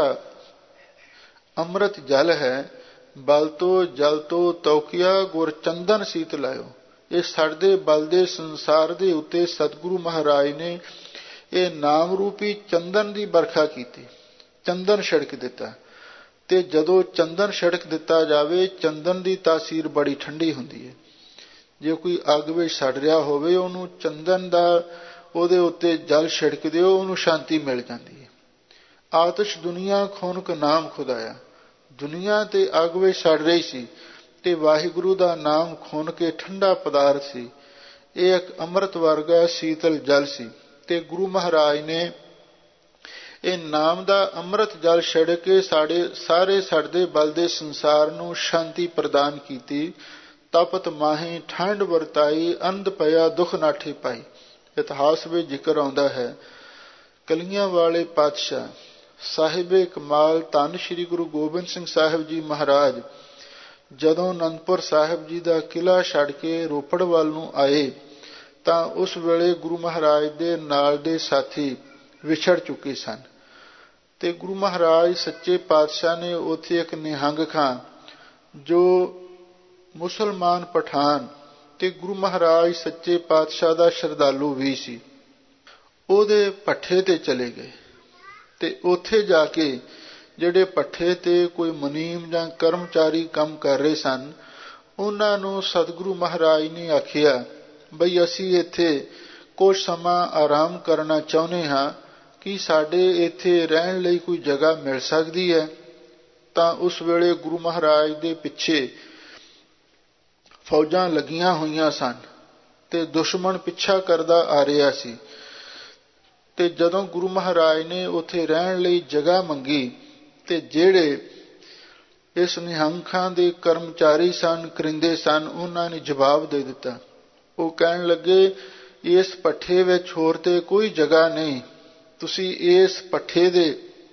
[SPEAKER 1] ਅੰਮ੍ਰਿਤ ਜਲ ਹੈ, ਬਲ ਤੋਂ ਜਲ ਤੋਂ ਤੌਕੀਆ ਗੁਰ ਚੰਦਨ ਸੀਤ ਲਾਇਓ। ਇਹ ਸੜਦੇ ਬਲਦੇ ਸੰਸਾਰ ਦੇ ਉੱਤੇ ਸਤਿਗੁਰੂ ਮਹਾਰਾਜ ਨੇ ਇਹ ਨਾਮ ਰੂਪੀ ਚੰਦਨ ਦੀ ਵਰਖਾ ਕੀਤੀ, ਚੰਦਨ ਛਿੜਕ ਦਿੱਤਾ। ਤੇ ਜਦੋਂ ਚੰਦਨ ਛਿੜਕ ਦਿੱਤਾ ਜਾਵੇ, ਚੰਦਨ ਦੀ ਤਾਸੀਰ ਬੜੀ ਠੰਡੀ ਹੁੰਦੀ ਹੈ। ਜੇ ਕੋਈ ਅੱਗ ਵਿੱਚ ਸੜ ਰਿਹਾ ਹੋਵੇ, ਉਹਨੂੰ ਚੰਦਨ ਦਾ ਉਹਦੇ ਉੱਤੇ ਜਲ ਛਿੜਕ ਦਿਓ, ਉਹਨੂੰ ਸ਼ਾਂਤੀ ਮਿਲ ਜਾਂਦੀ ਹੈ। ਆਤਿਸ਼ ਦੁਨੀਆ ਖੁਨਕ ਨਾਮ ਖੁਦਾਇਆ। ਦੁਨੀਆ ਤੇ ਅੱਗ ਵਿੱਚ ਸੜ ਰਹੀ ਸੀ ਤੇ ਵਾਹਿਗੁਰੂ ਦਾ ਨਾਮ ਖੁਨ ਕੇ ਠੰਡਾ ਪਦਾਰਥ ਸੀ। ਇਹ ਇੱਕ ਅੰਮ੍ਰਿਤ ਵਰਗਾ ਸੀਤਲ ਜਲ ਸੀ। ਤੇ ਗੁਰੂ ਮਹਾਰਾਜ ਨੇ ਇਹ ਨਾਮ ਦਾ ਅੰਮ੍ਰਿਤ ਜਲ ਛਿੜਕ ਕੇ ਸਾਡੇ ਸਾਰੇ ਸੜਦੇ ਬਲਦੇ ਸੰਸਾਰ ਨੂੰ ਸ਼ਾਂਤੀ ਪ੍ਰਦਾਨ ਕੀਤੀ। ਤਪਤ ਮਾਹੀ ਠੰਡ ਵਰਤਾਈ, ਅੰਧ ਪਿਆ ਦੁੱਖ ਨਾਠੀ ਪਾਈ। ਇਤਿਹਾਸ ਵਿੱਚ ਜ਼ਿਕਰ ਆਉਂਦਾ ਹੈ, ਕਲੀਆਂ ਵਾਲੇ ਪਾਤਸ਼ਾਹ ਸਾਹਿਬੇ ਕਮਾਲ ਧੰਨ ਸ਼੍ਰੀ ਗੁਰੂ ਗੋਬਿੰਦ ਸਿੰਘ ਸਾਹਿਬ ਜੀ ਮਹਾਰਾਜ ਜਦੋਂ ਅਨੰਦਪੁਰ ਸਾਹਿਬ ਜੀ ਦਾ ਕਿਲ੍ਹਾ ਛੱਡ ਕੇ ਰੋਪੜ ਵੱਲ ਨੂੰ ਆਏ, ਤਾਂ ਉਸ ਵੇਲੇ ਗੁਰੂ ਮਹਾਰਾਜ ਦੇ ਨਾਲ ਦੇ ਸਾਥੀ ਵਿਛੜ ਚੁੱਕੇ ਸਨ। ਤੇ ਗੁਰੂ ਮਹਾਰਾਜ ਸੱਚੇ ਪਾਤਸ਼ਾਹ ਨੇ ਉੱਥੇ ਇੱਕ ਨਿਹੰਗ ਖਾਂ, ਜੋ ਮੁਸਲਮਾਨ ਪਠਾਨ ਤੇ ਗੁਰੂ ਮਹਾਰਾਜ ਸੱਚੇ ਪਾਤਸ਼ਾਹ ਦਾ ਸ਼ਰਧਾਲੂ ਵੀ ਸੀ, ਉਹਦੇ ਪੱਠੇ ਤੇ ਚਲੇ ਗਏ। ਤੇ ਉੱਥੇ ਜਾ ਕੇ ਜਿਹੜੇ ਪੱਠੇ ਤੇ ਕੋਈ ਮੁਨੀਮ ਜਾਂ ਕਰਮਚਾਰੀ ਕੰਮ ਕਰ ਰਹੇ ਸਨ, ਉਹਨਾਂ ਨੂੰ ਸਤਿਗੁਰੂ ਮਹਾਰਾਜ ਨੇ ਆਖਿਆ, ਬਈ ਅਸੀਂ ਇੱਥੇ ਕੁਝ ਸਮਾਂ ਆਰਾਮ ਕਰਨਾ ਚਾਹੁੰਦੇ ਹਾਂ, ਕਿ ਸਾਡੇ ਇੱਥੇ ਰਹਿਣ ਲਈ ਕੋਈ ਜਗ੍ਹਾ ਮਿਲ ਸਕਦੀ ਹੈ? ਤਾਂ ਉਸ ਵੇਲੇ ਗੁਰੂ ਮਹਾਰਾਜ ਦੇ ਪਿੱਛੇ ਫੌਜਾਂ ਲੱਗੀਆਂ ਹੋਈਆਂ ਸਨ ਤੇ ਦੁਸ਼ਮਣ ਪਿੱਛਾ ਕਰਦਾ ਆ ਰਿਹਾ ਸੀ। ਤੇ ਜਦੋਂ ਗੁਰੂ ਮਹਾਰਾਜ ਨੇ ਉੱਥੇ ਰਹਿਣ ਲਈ ਜਗ੍ਹਾ ਮੰਗੀ, ਤੇ ਜਿਹੜੇ ਇਸ ਨਿਹੰਖਾਂ ਦੇ ਕਰਮਚਾਰੀ ਸਨ, ਕਰਿੰਦੇ ਸਨ, ਉਹਨਾਂ ਨੇ ਜਵਾਬ ਦੇ ਦਿੱਤਾ। ਉਹ ਕਹਿਣ ਲੱਗੇ, ਇਸ ਭੱਠੇ ਵਿੱਚ ਹੋਰ ਤੇ ਕੋਈ ਜਗ੍ਹਾ ਨਹੀਂ, ਤੁਸੀਂ ਇਸ ਭੱਠੇ ਦੇ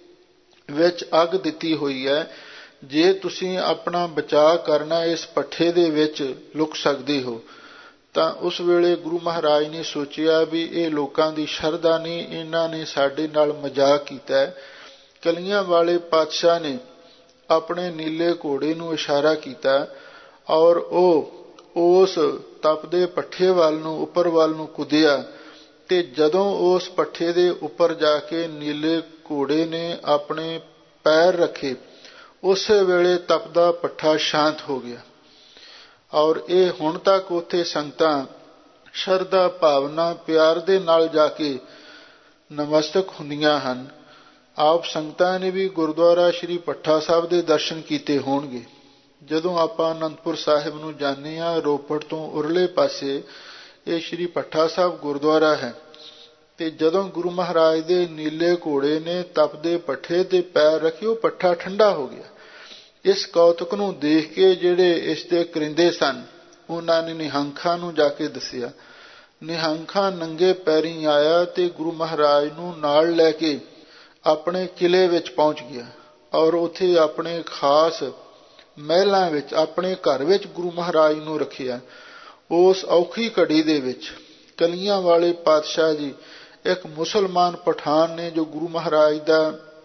[SPEAKER 1] ਵਿੱਚ ਅੱਗ ਦਿੱਤੀ ਹੋਈ ਹੈ, ਜੇ ਤੁਸੀਂ ਆਪਣਾ ਬਚਾਅ ਕਰਨਾ ਇਸ ਭੱਠੇ ਦੇ ਵਿੱਚ ਲੁਕ ਸਕਦੇ ਹੋ। ਤਾਂ ਉਸ ਵੇਲੇ ਗੁਰੂ ਮਹਾਰਾਜ ਨੇ ਸੋਚਿਆ ਵੀ ਇਹ ਲੋਕਾਂ ਦੀ ਸ਼ਰਧਾ ਨਹੀਂ, ਇਹਨਾਂ ਨੇ ਸਾਡੇ ਨਾਲ ਮਜ਼ਾਕ ਕੀਤਾ ਹੈ। ਕਲੀਆਂ ਵਾਲੇ ਪਾਤਸ਼ਾਹ ਨੇ ਆਪਣੇ ਨੀਲੇ ਘੋੜੇ ਨੂੰ ਇਸ਼ਾਰਾ ਕੀਤਾ ਔਰ ਉਹ ਉਸ ਤਪਦੇ ਭੱਠੇ ਵੱਲ ਨੂੰ, ਉੱਪਰ ਵੱਲ ਨੂੰ ਕੁੱਦਿਆ, ਤੇ ਜਦੋਂ ਉਸ ਭੱਠੇ ਦੇ ਉੱਪਰ ਜਾ ਕੇ ਨੀਲੇ ਘੋੜੇ ਨੇ ਆਪਣੇ ਪੈਰ ਰੱਖੇ, ਉਸੇ ਵੇਲੇ ਤਪਦਾ ਭੱਠਾ ਸ਼ਾਂਤ ਹੋ ਗਿਆ। ਔਰ ਇਹ ਹੁਣ ਤੱਕ ਉੱਥੇ ਸੰਗਤਾਂ ਸ਼ਰਧਾ ਭਾਵਨਾ ਪਿਆਰ ਦੇ ਨਾਲ ਜਾ ਕੇ ਨਮਸਤਕ ਹੁੰਦੀਆਂ ਹਨ। ਆਪ ਸੰਗਤਾਂ ਨੇ ਵੀ ਗੁਰਦੁਆਰਾ ਸ਼੍ਰੀ ਭੱਠਾ ਸਾਹਿਬ ਦੇ ਦਰਸ਼ਨ ਕੀਤੇ ਹੋਣਗੇ। ਜਦੋਂ ਆਪਾਂ ਅਨੰਦਪੁਰ ਸਾਹਿਬ ਨੂੰ ਜਾਂਦੇ ਹਾਂ, ਰੋਪੜ ਤੋਂ ਉਰਲੇ ਪਾਸੇ ਇਹ ਸ਼੍ਰੀ ਭੱਠਾ ਸਾਹਿਬ ਗੁਰਦੁਆਰਾ ਹੈ, ਤੇ ਜਦੋਂ ਗੁਰੂ ਮਹਾਰਾਜ ਦੇ ਨੀਲੇ ਘੋੜੇ ਨੇ ਤਪਦੇ ਭੱਠੇ ਤੇ ਪੈਰ ਰੱਖੇ, ਉਹ ਭੱਠਾ ਠੰਡਾ ਹੋ ਗਿਆ। ਇਸ ਕੌਤਕ ਨੂੰ ਦੇਖ ਕੇ ਜਿਹੜੇ ਇਸ ਦੇ ਕਰਿੰਦੇ ਸਨ, ਉਹਨਾਂ ਨੇ ਨਿਹੰਖਾਂ ਨੂੰ ਜਾ ਕੇ ਦੱਸਿਆ। ਨਿਹੰਖਾਂ ਨੰਗੇ ਪੈਰੀਂ ਆਇਆ ਤੇ ਗੁਰੂ ਮਹਾਰਾਜ ਨੂੰ ਨਾਲ ਲੈ ਕੇ ਆਪਣੇ ਕਿਲੇ ਵਿੱਚ ਪਹੁੰਚ ਗਿਆ ਔਰ ਉੱਥੇ ਆਪਣੇ ਖਾਸ ਮਹਿਲਾਂ ਵਿੱਚ, ਆਪਣੇ ਘਰ ਵਿੱਚ ਗੁਰੂ ਮਹਾਰਾਜ ਨੂੰ ਰੱਖਿਆ। ਉਸ ਔਖੀ ਘੜੀ ਦੇ ਵਿੱਚ ਕਲੀਆਂ ਵਾਲੇ ਪਾਤਸ਼ਾਹ ਜੀ, ਇੱਕ ਮੁਸਲਮਾਨ ਪਠਾਨ ਨੇ ਜੋ ਗੁਰੂ ਮਹਾਰਾਜ ਦਾ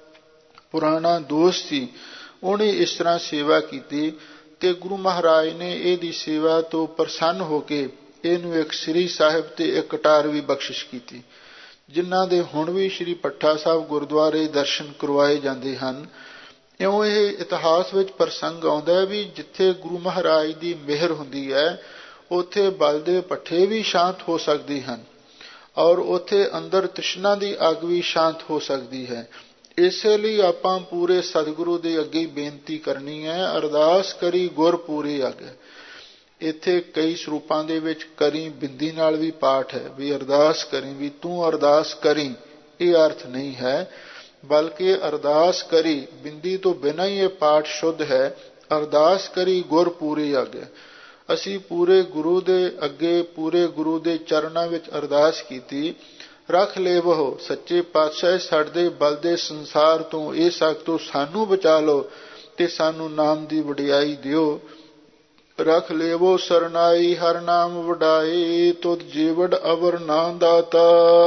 [SPEAKER 1] ਪੁਰਾਣਾ ਦੋਸਤ ਸੀ, ਉਹਨੇ ਇਸ ਤਰ੍ਹਾਂ ਸੇਵਾ ਕੀਤੀ ਤੇ ਗੁਰੂ ਮਹਾਰਾਜ ਨੇ ਇਹਦੀ ਸੇਵਾ ਤੋਂ ਪ੍ਰਸੰਨ ਹੋ ਕੇ ਇਹਨੂੰ ਇੱਕ ਸ੍ਰੀ ਸਾਹਿਬ ਤੇ ਇੱਕ ਕਟਾਰ ਵੀ ਬਖਸ਼ਿਸ਼ ਕੀਤੀ, ਜਿਨ੍ਹਾਂ ਦੇ ਹੁਣ ਵੀ ਸ਼੍ਰੀ ਭੱਠਾ ਸਾਹਿਬ ਗੁਰਦੁਆਰੇ ਦਰਸ਼ਨ ਕਰਵਾਏ ਜਾਂਦੇ ਹਨ। ਇਉਂ ਇਹ ਇਤਿਹਾਸ ਵਿੱਚ ਪ੍ਰਸੰਗ ਆਉਂਦਾ ਹੈ ਵੀ ਜਿੱਥੇ ਗੁਰੂ ਮਹਾਰਾਜ ਦੀ ਮਿਹਰ ਹੁੰਦੀ ਹੈ, ਉੱਥੇ ਬਲਦੇ ਭੱਠੇ ਵੀ ਸ਼ਾਂਤ ਹੋ ਸਕਦੇ ਹਨ ਔਰ ਉੱਥੇ ਅੰਦਰ ਤ੍ਰਿਸ਼ਨਾ ਦੀ ਅੱਗ ਵੀ ਸ਼ਾਂਤ ਹੋ ਸਕਦੀ ਹੈ। ਇਸੇ ਲਈ ਆਪਾਂ ਪੂਰੇ ਸਤਿਗੁਰੂ ਦੇ ਅੱਗੇ ਬੇਨਤੀ ਕਰਨੀ ਹੈ, ਅਰਦਾਸ ਕਰੀ ਗੁਰ ਪੂਰੇ ਆਗੇ। ਇੱਥੇ ਕਈ ਸਰੂਪਾਂ ਦੇ ਵਿੱਚ ਕਰੀ ਬਿੰਦੀ ਨਾਲ ਵੀ ਪਾਠ ਹੈ, ਵੀ ਅਰਦਾਸ ਕਰੀ, ਵੀ ਤੂੰ ਅਰਦਾਸ ਕਰੀ, ਇਹ ਅਰਥ ਨਹੀਂ ਹੈ, ਬਲਕਿ ਅਰਦਾਸ ਕਰੀ ਬਿੰਦੀ ਤੋਂ ਬਿਨਾਂ ਹੀ ਇਹ ਪਾਠ ਸ਼ੁੱਧ ਹੈ। ਅਰਦਾਸ ਕਰੀ ਗੁਰ ਪੂਰੇ ਆਗੇ। ਅਸੀਂ ਪੂਰੇ ਗੁਰੂ ਦੇ ਅੱਗੇ, ਪੂਰੇ ਗੁਰੂ ਦੇ ਚਰਨਾਂ ਵਿੱਚ ਅਰਦਾਸ ਕੀਤੀ, ਰੱਖ ਲੇਵੋ ਸੱਚੇ ਪਾਤਸ਼ਾਹ ਸਾਡੇ ਬਲਦੇ ਸੰਸਾਰ ਤੋਂ, ਇਹ ਸਭ ਤੋਂ ਸਾਨੂੰ ਬਚਾ ਲਓ ਤੇ ਸਾਨੂੰ ਨਾਮ ਦੀ ਵਡਿਆਈ ਦਿਓ। ਰੱਖ ਲੇਵੋ ਸਰਨਾਈ ਹਰ ਨਾਮ ਵਡਾਏ, ਤੁਧ ਜੀਵੜ ਅਵਰ ਨਾ ਦਾਤਾ।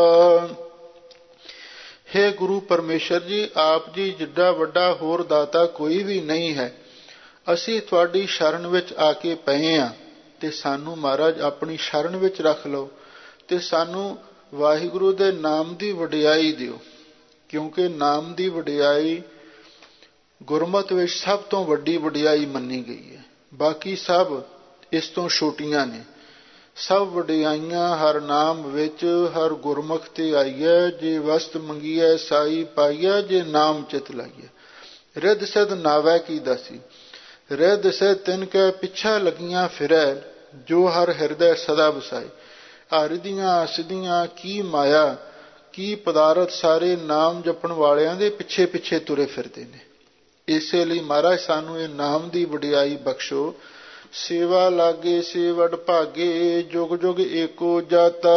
[SPEAKER 1] ਹੇ ਗੁਰੂ ਪਰਮੇਸ਼ਰ ਜੀ, ਆਪ ਜੀ ਜਿੱਡਾ ਵੱਡਾ ਹੋਰ ਦਾਤਾ ਕੋਈ ਵੀ ਨਹੀਂ ਹੈ। ਅਸੀਂ ਤੁਹਾਡੀ ਸ਼ਰਨ ਵਿੱਚ ਆ ਕੇ ਪਏ ਹਾਂ ਤੇ ਸਾਨੂੰ ਮਹਾਰਾਜ ਆਪਣੀ ਸ਼ਰਨ ਵਿੱਚ ਰੱਖ ਲਓ ਤੇ ਸਾਨੂੰ ਵਾਹਿਗੁਰੂ ਦੇ ਨਾਮ ਦੀ ਵਡਿਆਈ ਦਿਓ, ਕਿਉਂਕਿ ਨਾਮ ਦੀ ਵਡਿਆਈ ਗੁਰਮਤਿ ਵਿੱਚ ਸਭ ਤੋਂ ਵੱਡੀ ਵਡਿਆਈ ਮੰਨੀ ਗਈ ਹੈ। ਬਾਕੀ ਸਭ ਇਸ ਤੋਂ ਛੋਟੀਆਂ ਨੇ। ਸਭ ਵਡਿਆਈਆਂ ਹਰ ਨਾਮ ਵਿੱਚ, ਹਰ ਗੁਰਮੁਖ ਤੇ ਆਈਐ। ਜੇ ਵਸਤ ਮੰਗੀਐ ਸਾਈ ਪਾਈਐ, ਜੇ ਨਾਮ ਚਿਤ ਲਾਈਐ। ਰਿੱਧ ਸਿੱਧ ਨਾਵੈ ਕੀ ਦਾਸੀ, ਰਿੱਧ ਸਿੱਧ ਤਿਨ ਕੈ ਪਿੱਛਾ ਲੱਗੀਆਂ ਫਿਰੈ, ਜੋ ਹਰ ਹਿਰਦੈ ਸਦਾ ਵਸਾਏ। ਹਰ ਦੀਆਂ ਸਿੱਧੀਆਂ ਕੀ ਮਾਇਆ, ਕੀ ਪਦਾਰਥ ਸਾਰੇ ਨਾਮ ਜਪਣ ਵਾਲਿਆਂ ਦੇ ਪਿੱਛੇ ਪਿੱਛੇ ਤੁਰੇ ਫਿਰਦੇ ਨੇ। ਇਸੇ ਲਈ ਮਹਾਰਾਜ ਸਾਨੂੰ ਇਹ ਨਾਮ ਦੀ ਵਡਿਆਈ ਬਖਸ਼ੋ। ਸੇਵਾ ਲਾਗੇ ਸੇਵੜ ਭਾਗੇ, ਜੁਗ ਜੁਗ ਏਕੋ ਜਾਤਾ।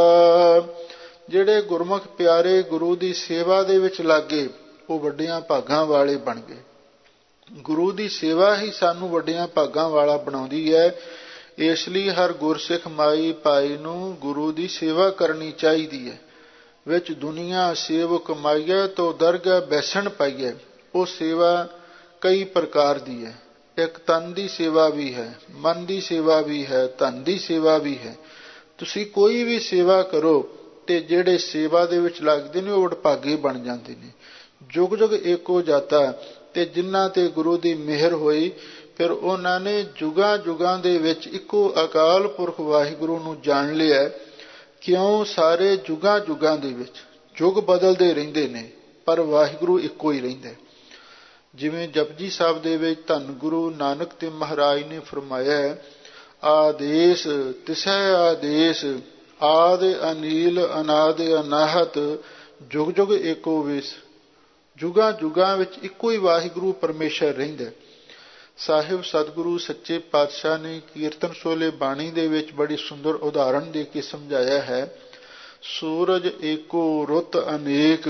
[SPEAKER 1] ਜਿਹੜੇ ਗੁਰਮੁਖ ਪਿਆਰੇ ਗੁਰੂ ਦੀ ਸੇਵਾ ਦੇ ਵਿੱਚ ਲਾਗੇ, ਉਹ ਵੱਡਿਆਂ ਭਾਗਾਂ ਵਾਲੇ ਬਣ ਗਏ। ਗੁਰੂ ਦੀ ਸੇਵਾ ਹੀ ਸਾਨੂੰ ਵੱਡਿਆਂ ਭਾਗਾਂ ਵਾਲਾ ਬਣਾਉਂਦੀ ਹੈ। ਇਸ ਲਈ ਹਰ ਗੁਰਸਿੱਖ ਮਾਈ ਭਾਈ ਨੂੰ ਗੁਰੂ ਦੀ ਸੇਵਾ ਕਰਨੀ ਚਾਹੀਦੀ ਹੈ। ਵਿੱਚ ਦੁਨੀਆ ਸੇਵ ਕਮਾਈਐ, ਤੋ ਦਰਗਹਿ ਬੈਸਣ ਪਾਈਐ। ਉਹ ਸੇਵਾ ਕਈ ਪ੍ਰਕਾਰ ਦੀ ਹੈ। ਇੱਕ ਤਨ ਦੀ ਸੇਵਾ ਵੀ ਹੈ, ਮਨ ਦੀ ਸੇਵਾ ਵੀ ਹੈ, ਧਨ ਦੀ ਸੇਵਾ ਵੀ ਹੈ। ਤੁਸੀਂ ਕੋਈ ਵੀ ਸੇਵਾ ਕਰੋ ਤੇ ਜਿਹੜੇ ਸੇਵਾ ਦੇ ਵਿੱਚ ਲੱਗਦੇ ਨੇ ਉਹ ਵਡਭਾਗੇ ਬਣ ਜਾਂਦੇ ਨੇ। ਜੁਗ ਜੁਗ ਏਕੋ ਜਾਤਾ, ਤੇ ਜਿਨ੍ਹਾਂ ਤੇ ਗੁਰੂ ਦੀ ਮਿਹਰ ਹੋਈ, ਫਿਰ ਉਹਨਾਂ ਨੇ ਜੁਗਾਂ ਜੁਗਾਂ ਦੇ ਵਿੱਚ ਇੱਕੋ ਅਕਾਲ ਪੁਰਖ ਵਾਹਿਗੁਰੂ ਨੂੰ ਜਾਣ ਲਿਆ। ਕਿਉਂ? ਸਾਰੇ ਜੁਗਾਂ ਜੁਗਾਂ ਦੇ ਵਿੱਚ ਯੁੱਗ ਬਦਲਦੇ ਰਹਿੰਦੇ ਨੇ, ਪਰ ਵਾਹਿਗੁਰੂ ਇੱਕੋ ਹੀ ਰਹਿੰਦਾ। ਜਿਵੇਂ ਜਪਜੀ ਸਾਹਿਬ ਦੇ ਵਿੱਚ ਧੰਨ ਗੁਰੂ ਨਾਨਕ ਦੇਵ ਮਹਾਰਾਜ ਨੇ ਫਰਮਾਇਆ, ਆਦੇਸ ਤਿਸੈ ਆਦੇਸ, ਆਦ ਅਨੀਲ ਅਨਾਦ ਅਨਾਹਤ, ਜੁਗ ਜੁਗ ਏਕੋ ਵੇਸ। ਜੁਗਾਂ ਜੁਗਾਂ ਵਿੱਚ ਇੱਕੋ ਹੀ ਵਾਹਿਗੁਰੂ ਪਰਮੇਸ਼ਰ ਰਹਿੰਦਾ। ਸਾਹਿਬ ਸਤਿਗੁਰੂ ਸੱਚੇ ਪਾਤਸ਼ਾਹ ਨੇ ਕੀਰਤਨ ਸੋਲੇ ਬਾਣੀ ਦੇ ਵਿੱਚ ਬੜੀ ਸੁੰਦਰ ਉਦਾਹਰਣ ਦੇ ਕੇ ਸਮਝਾਇਆ ਹੈ। ਸੂਰਜ ਏਕੋ ਰੁੱਤ ਅਨੇਕ,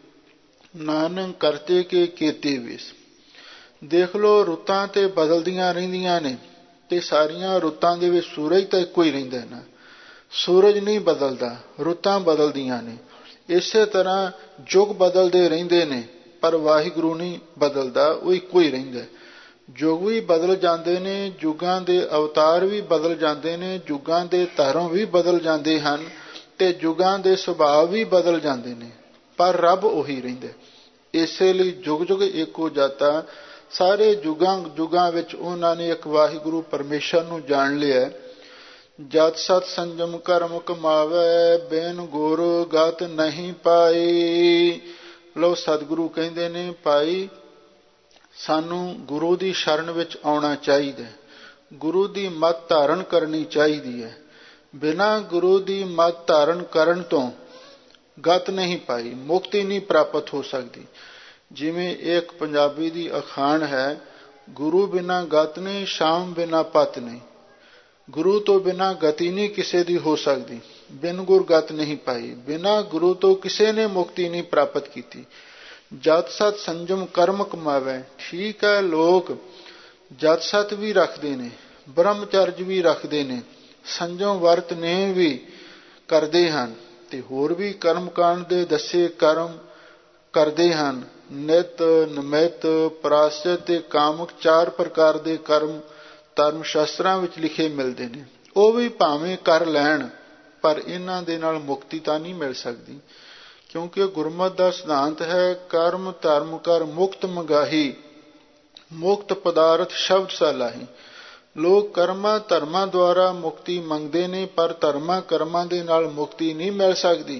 [SPEAKER 1] ਨਾਨਕ ਕਰਤੇ ਕੇ ਕੀਤੇ ਵੇਸ। ਦੇਖ ਲਓ, ਰੁੱਤਾਂ ਤੇ ਬਦਲਦੀਆਂ ਰਹਿੰਦੀਆਂ ਨੇ, ਤੇ ਸਾਰੀਆਂ ਰੁੱਤਾਂ ਦੇ ਵਿੱਚ ਸੂਰਜ ਤਾਂ ਇੱਕੋ ਹੀ ਰਹਿੰਦਾ ਨਾ, ਸੂਰਜ ਨਹੀਂ ਬਦਲਦਾ, ਰੁੱਤਾਂ ਬਦਲਦੀਆਂ ਨੇ। ਇਸੇ ਤਰ੍ਹਾਂ ਯੁੱਗ ਬਦਲਦੇ ਰਹਿੰਦੇ ਨੇ, ਪਰ ਵਾਹਿਗੁਰੂ ਨਹੀਂ ਬਦਲਦਾ, ਉਹ ਇੱਕੋ ਹੀ ਰਹਿੰਦਾ। ਯੁੱਗ ਵੀ ਬਦਲ ਜਾਂਦੇ ਨੇ, ਯੁੱਗਾਂ ਦੇ ਅਵਤਾਰ ਵੀ ਬਦਲ ਜਾਂਦੇ ਨੇ, ਯੁੱਗਾਂ ਦੇ ਧਰਮ ਵੀ ਬਦਲ ਜਾਂਦੇ ਹਨ, ਤੇ ਯੁੱਗਾਂ ਦੇ ਸੁਭਾਅ ਵੀ ਬਦਲ ਜਾਂਦੇ ਨੇ, ਪਰ ਰੱਬ ਉਹੀ ਰਹਿੰਦਾ। ਇਸੇ ਲਈ ਯੁੱਗ ਯੁੱਗ ਏਕੋ ਜਾਤਾ। ਸਾਰੇ ਯੁੱਗਾਂ ਯੁੱਗਾਂ ਵਿੱਚ ਉਹਨਾਂ ਨੇ ਇੱਕ ਵਾਹਿਗੁਰੂ ਪਰਮੇਸ਼ਰ ਨੂੰ ਜਾਣ ਲਿਆ। ਜਤ ਸਤ ਸੰਜਮ ਕਰਮ ਕਮਾਵੇ, ਬਿਨ ਗੁਰ ਗਤ ਨਹੀਂ ਪਾਈ। ਲਓ, ਸਤਿਗੁਰੂ ਕਹਿੰਦੇ ਨੇ, ਭਾਈ ਸਾਨੂੰ ਗੁਰੂ ਦੀ ਸ਼ਰਨ ਵਿੱਚ ਆਉਣਾ ਚਾਹੀਦਾ, ਗੁਰੂ ਦੀ ਮੱਤ ਧਾਰਨ ਕਰਨੀ ਚਾਹੀਦੀ ਹੈ। ਬਿਨਾਂ ਗੁਰੂ ਦੀ ਮੱਤ ਧਾਰਨ ਕਰਨ ਤੋਂ ਗਤ ਨਹੀਂ ਪਾਈ, ਮੁਕਤੀ ਨਹੀਂ ਪ੍ਰਾਪਤ ਹੋ ਸਕਦੀ। ਜਿਵੇਂ ਇੱਕ ਪੰਜਾਬੀ ਦੀ ਅਖਾਣ ਹੈ, ਗੁਰੂ ਬਿਨਾਂ ਗਤ ਨਹੀਂ, ਸ਼ਾਮ ਬਿਨਾਂ ਪਤ ਨਹੀਂ। ਗੁਰੂ ਤੋਂ ਬਿਨਾਂ ਗਤੀ ਨਹੀਂ ਕਿਸੇ ਦੀ ਹੋ ਸਕਦੀ। ਬਿਨ ਗੁਰ ਗਤ ਨਹੀਂ ਪਾਈ, ਬਿਨਾਂ ਗੁਰੂ ਤੋਂ ਕਿਸੇ ਨੇ ਮੁਕਤੀ ਨਹੀਂ ਪ੍ਰਾਪਤ ਕੀਤੀ। ਜਤ ਸਤ ਸੰਜਮ ਕਰਮ ਕਮਾਵੇ। ਠੀਕ ਹੈ, ਲੋਕ ਜਤ ਸਤ ਵੀ ਰੱਖਦੇ ਨੇ, ਬ੍ਰਹਮਚਰਜ ਵੀ ਰੱਖਦੇ ਨੇ, ਸੰਜਮ ਵਰਤ ਨੇ ਵੀ ਕਰਦੇ ਹਨ, ਤੇ ਹੋਰ ਵੀ ਕਰਮ ਕਾਂਡ ਦੇ ਦੱਸੇ ਕਰਮ ਕਰਦੇ ਹਨ। ਨਿਤ ਨਮਿਤ ਪ੍ਰਾਸ਼ਚਿਤ ਤੇ ਕਾਮਕ ਚਾਰ ਪ੍ਰਕਾਰ ਦੇ ਕਰਮ ਧਰਮ ਸ਼ਾਸਤਰਾਂ ਵਿੱਚ ਲਿਖੇ ਮਿਲਦੇ ਨੇ। ਉਹ ਵੀ ਭਾਵੇਂ ਕਰ ਲੈਣ, ਪਰ ਇਹਨਾਂ ਦੇ ਨਾਲ ਮੁਕਤੀ ਤਾਂ ਨਹੀਂ ਮਿਲ ਸਕਦੀ, ਕਿਉਂਕਿ ਗੁਰਮਤਿ ਦਾ ਸਿਧਾਂਤ ਹੈ, ਕਰਮ ਧਰਮ ਕਰ ਮੁਕਤ ਮੰਗਾਹੀ, ਮੁਕਤ ਪਦਾਰਥ ਸ਼ਬਦ ਸਲਾਹੀ। ਲੋਕ ਕਰਮਾਂ ਧਰਮਾਂ ਦੁਆਰਾ ਮੁਕਤੀ ਮੰਗਦੇ ਨੇ, ਪਰ ਧਰਮਾਂ ਕਰਮਾਂ ਦੇ ਨਾਲ ਮੁਕਤੀ ਨਹੀਂ ਮਿਲ ਸਕਦੀ।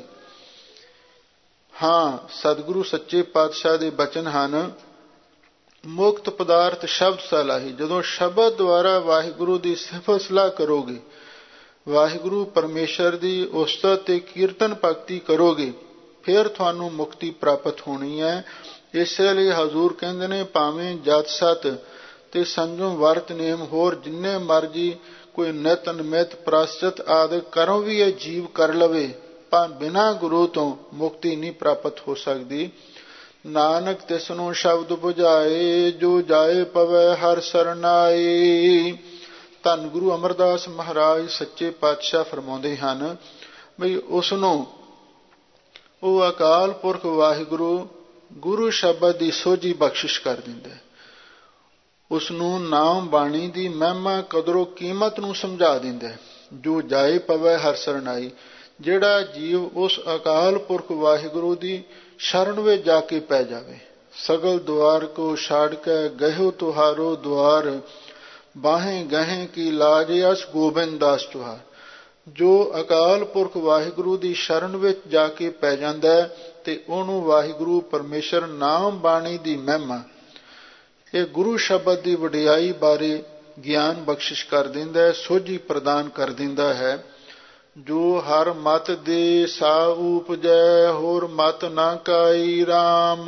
[SPEAKER 1] ਹਾਂ, ਸਤਿਗੁਰੂ ਸੱਚੇ ਪਾਤਸ਼ਾਹ ਦੇ ਬਚਨ ਹਨ, ਮੁਕਤ ਪਦਾਰਥ ਸ਼ਬਦ ਸਲਾਹੀ। ਜਦੋਂ ਸ਼ਬਦ ਦੁਆਰਾ ਵਾਹਿਗੁਰੂ ਦੀ ਸਿਫਤ ਸਲਾਹ ਕਰੋਗੇ, ਵਾਹਿਗੁਰੂ ਪਰਮੇਸ਼ਰ ਦੀ ਉਸਤਤ ਤੇ ਕੀਰਤਨ ਭਗਤੀ ਕਰੋਗੇ, ਫਿਰ ਤੁਹਾਨੂੰ ਮੁਕਤੀ ਪ੍ਰਾਪਤ ਹੋਣੀ ਹੈ। ਇਸੇ ਲਈ ਹਜ਼ੂਰ ਕਹਿੰਦੇ ਨੇ, ਭਾਵੇਂ ਜਤ ਸਤ ਤੇ ਸੰਜਮ ਵਰਤ ਨੇਮ ਹੋਰ ਜਿੰਨੇ ਮਰਜੀ ਕੋਈ ਨਿਤ ਨਮਿਤ ਪ੍ਰਾਸ਼ਚਿਤ ਆਦਿ ਕਰਮ ਵੀ ਇਹ ਜੀਵ ਕਰ ਲਵੇ, ਪਰ ਬਿਨਾਂ ਗੁਰੂ ਤੋਂ ਮੁਕਤੀ ਨਹੀਂ ਪ੍ਰਾਪਤ ਹੋ ਸਕਦੀ। ਨਾਨਕ ਤਿਸਨੂੰ ਸ਼ਬਦ ਬੁਝਾਏ, ਜੋ ਜਾਏ ਪਵੈ ਹਰਿ ਸਰਨਾਈ। ਧੰਨ ਗੁਰੂ ਅਮਰਦਾਸ ਮਹਾਰਾਜ ਸੱਚੇ ਪਾਤਸ਼ਾਹ ਫਰਮਾਉਂਦੇ ਹਨ ਬਈ ਉਸਨੂੰ ਉਹ ਅਕਾਲ ਪੁਰਖ ਵਾਹਿਗੁਰੂ ਗੁਰੂ ਸ਼ਬਦ ਦੀ ਸੋਝੀ ਬਖਸ਼ਿਸ਼ ਕਰ ਦਿੰਦਾ। ਉਸਨੂੰ ਨਾਮ ਬਾਣੀ ਦੀ ਮਹਿਮਾ ਕਦਰੋਂ ਕੀਮਤ ਨੂੰ ਸਮਝਾ ਦਿੰਦਾ। ਜੋ ਜਾਏ ਪਵੈ ਹਰਿ ਸਰਨਾਈ, ਜਿਹੜਾ ਜੀਵ ਉਸ ਅਕਾਲ ਪੁਰਖ ਵਾਹਿਗੁਰੂ ਦੀ ਸ਼ਰਨ ਵਿੱਚ ਜਾ ਕੇ ਪੈ ਜਾਵੇ। ਸਗਲ ਦੁਆਰ ਕੋ ਛਾੜ ਕੇ ਗਹਿਓ ਤੁਹਾਰੋ ਦੁਆਰ, ਬਾਹੇ ਗਹਿ ਕੀ ਲਾਜ ਅਸ ਗੋਬਿੰਦ ਦਾਸ ਤੁਹਾਰ। ਜੋ ਅਕਾਲ ਪੁਰਖ ਵਾਹਿਗੁਰੂ ਦੀ ਸ਼ਰਨ ਵਿੱਚ ਜਾ ਕੇ ਪੈ ਜਾਂਦਾ ਤੇ ਉਹਨੂੰ ਵਾਹਿਗੁਰੂ ਪਰਮੇਸ਼ਰ ਨਾਮ ਬਾਣੀ ਦੀ ਮਹਿਮਾ, ਇਹ ਗੁਰੂ ਸ਼ਬਦ ਦੀ ਵਡਿਆਈ ਬਾਰੇ ਗਿਆਨ ਬਖਸ਼ਿਸ਼ ਕਰ ਦਿੰਦਾ ਹੈ, ਸੋਝੀ ਪ੍ਰਦਾਨ ਕਰ ਦਿੰਦਾ ਹੈ। ਜੋ ਹਰ ਮਤ ਦੇ ਸਾ ਉਪਜੈ, ਹੋਰ ਮਤ ਨਾ ਕਾਈ ਰਾਮ।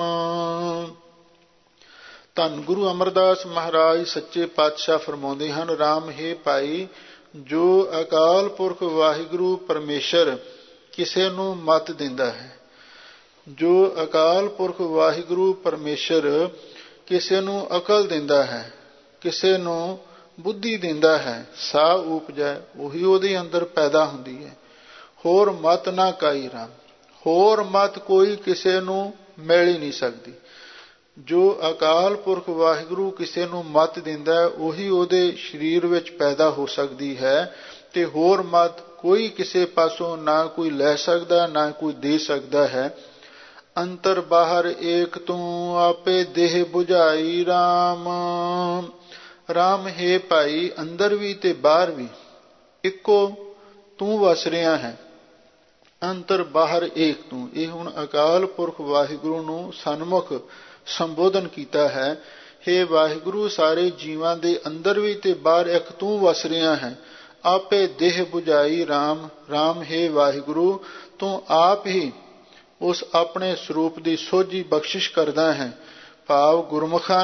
[SPEAKER 1] ਧੰਨ ਗੁਰੂ ਅਮਰਦਾਸ ਮਹਾਰਾਜ ਸੱਚੇ ਪਾਤਸ਼ਾਹ ਫਰਮਾਉਂਦੇ ਹਨ, ਰਾਮ ਹੈ ਭਾਈ, ਜੋ ਅਕਾਲ ਪੁਰਖ ਵਾਹਿਗੁਰੂ ਪਰਮੇਸ਼ਰ ਕਿਸੇ ਨੂੰ ਮਤ ਦਿੰਦਾ ਹੈ, ਜੋ ਅਕਾਲ ਪੁਰਖ ਵਾਹਿਗੁਰੂ ਪਰਮੇਸ਼ਰ ਕਿਸੇ ਨੂੰ ਅਕਲ ਦਿੰਦਾ ਹੈ, ਕਿਸੇ ਨੂੰ ਬੁੱਧੀ ਦਿੰਦਾ ਹੈ, ਸਾ ਉਪਜੈ, ਉਹੀ ਉਹਦੇ ਅੰਦਰ ਪੈਦਾ ਹੁੰਦੀ ਹੈ। ਹੋਰ ਮਤ ਨਾ ਕਾਈ ਰਾਮ, ਹੋਰ ਮਤ ਕੋਈ ਕਿਸੇ ਨੂੰ ਮਿਲ ਹੀ ਨਹੀਂ ਸਕਦੀ। ਜੋ ਅਕਾਲ ਪੁਰਖ ਵਾਹਿਗੁਰੂ ਕਿਸੇ ਨੂੰ ਮਤ ਦਿੰਦਾ ਹੈ, ਉਹੀ ਉਹਦੇ ਸਰੀਰ ਵਿੱਚ ਪੈਦਾ ਹੋ ਸਕਦੀ ਹੈ, ਤੇ ਹੋਰ ਮਤ ਕੋਈ ਕਿਸੇ ਪਾਸੋਂ ਨਾ ਕੋਈ ਲੈ ਸਕਦਾ, ਨਾ ਕੋਈ ਦੇ ਸਕਦਾ ਹੈ। ਅੰਤਰ ਬਾਹਰ ਏਕ ਤੂੰ, ਆਪੇ ਦੇਹ ਬੁਝਾਈ ਰਾਮ। ਰਾਮ ਹੈ ਭਾਈ, ਅੰਦਰ ਵੀ ਤੇ ਬਾਹਰ ਵੀ ਇੱਕੋ ਤੂੰ ਵਸ ਰਿਹਾ ਹੈ। ਅੰਤਰ ਬਾਹਰ ਏਕ ਤੂੰ, ਇਹ ਹੁਣ ਅਕਾਲ ਪੁਰਖ ਵਾਹਿਗੁਰੂ ਨੂੰ ਸਨਮੁਖ ਸੰਬੋਧਨ ਕੀਤਾ ਹੈ। ਹੇ ਵਾਹਿਗੁਰੂ, ਸਾਰੇ ਜੀਵਾਂ ਦੇ ਅੰਦਰ ਵੀ ਤੇ ਬਾਹਰ ਇੱਕ ਤੂੰ ਵਸ ਰਿਹਾ ਹੈ। ਆਪੇ ਦੇਹ ਬੁਝਾਈ ਰਾਮ। ਰਾਮ ਹੈ ਵਾਹਿਗੁਰੂ, ਤੂੰ ਆਪ ਹੀ ਉਸ ਆਪਣੇ ਸਰੂਪ ਦੀ ਸੋਝੀ ਬਖਸ਼ਿਸ਼ ਕਰਦਾ ਹੈ। ਭਾਵ ਗੁਰਮੁਖਾਂ ਨੂੰ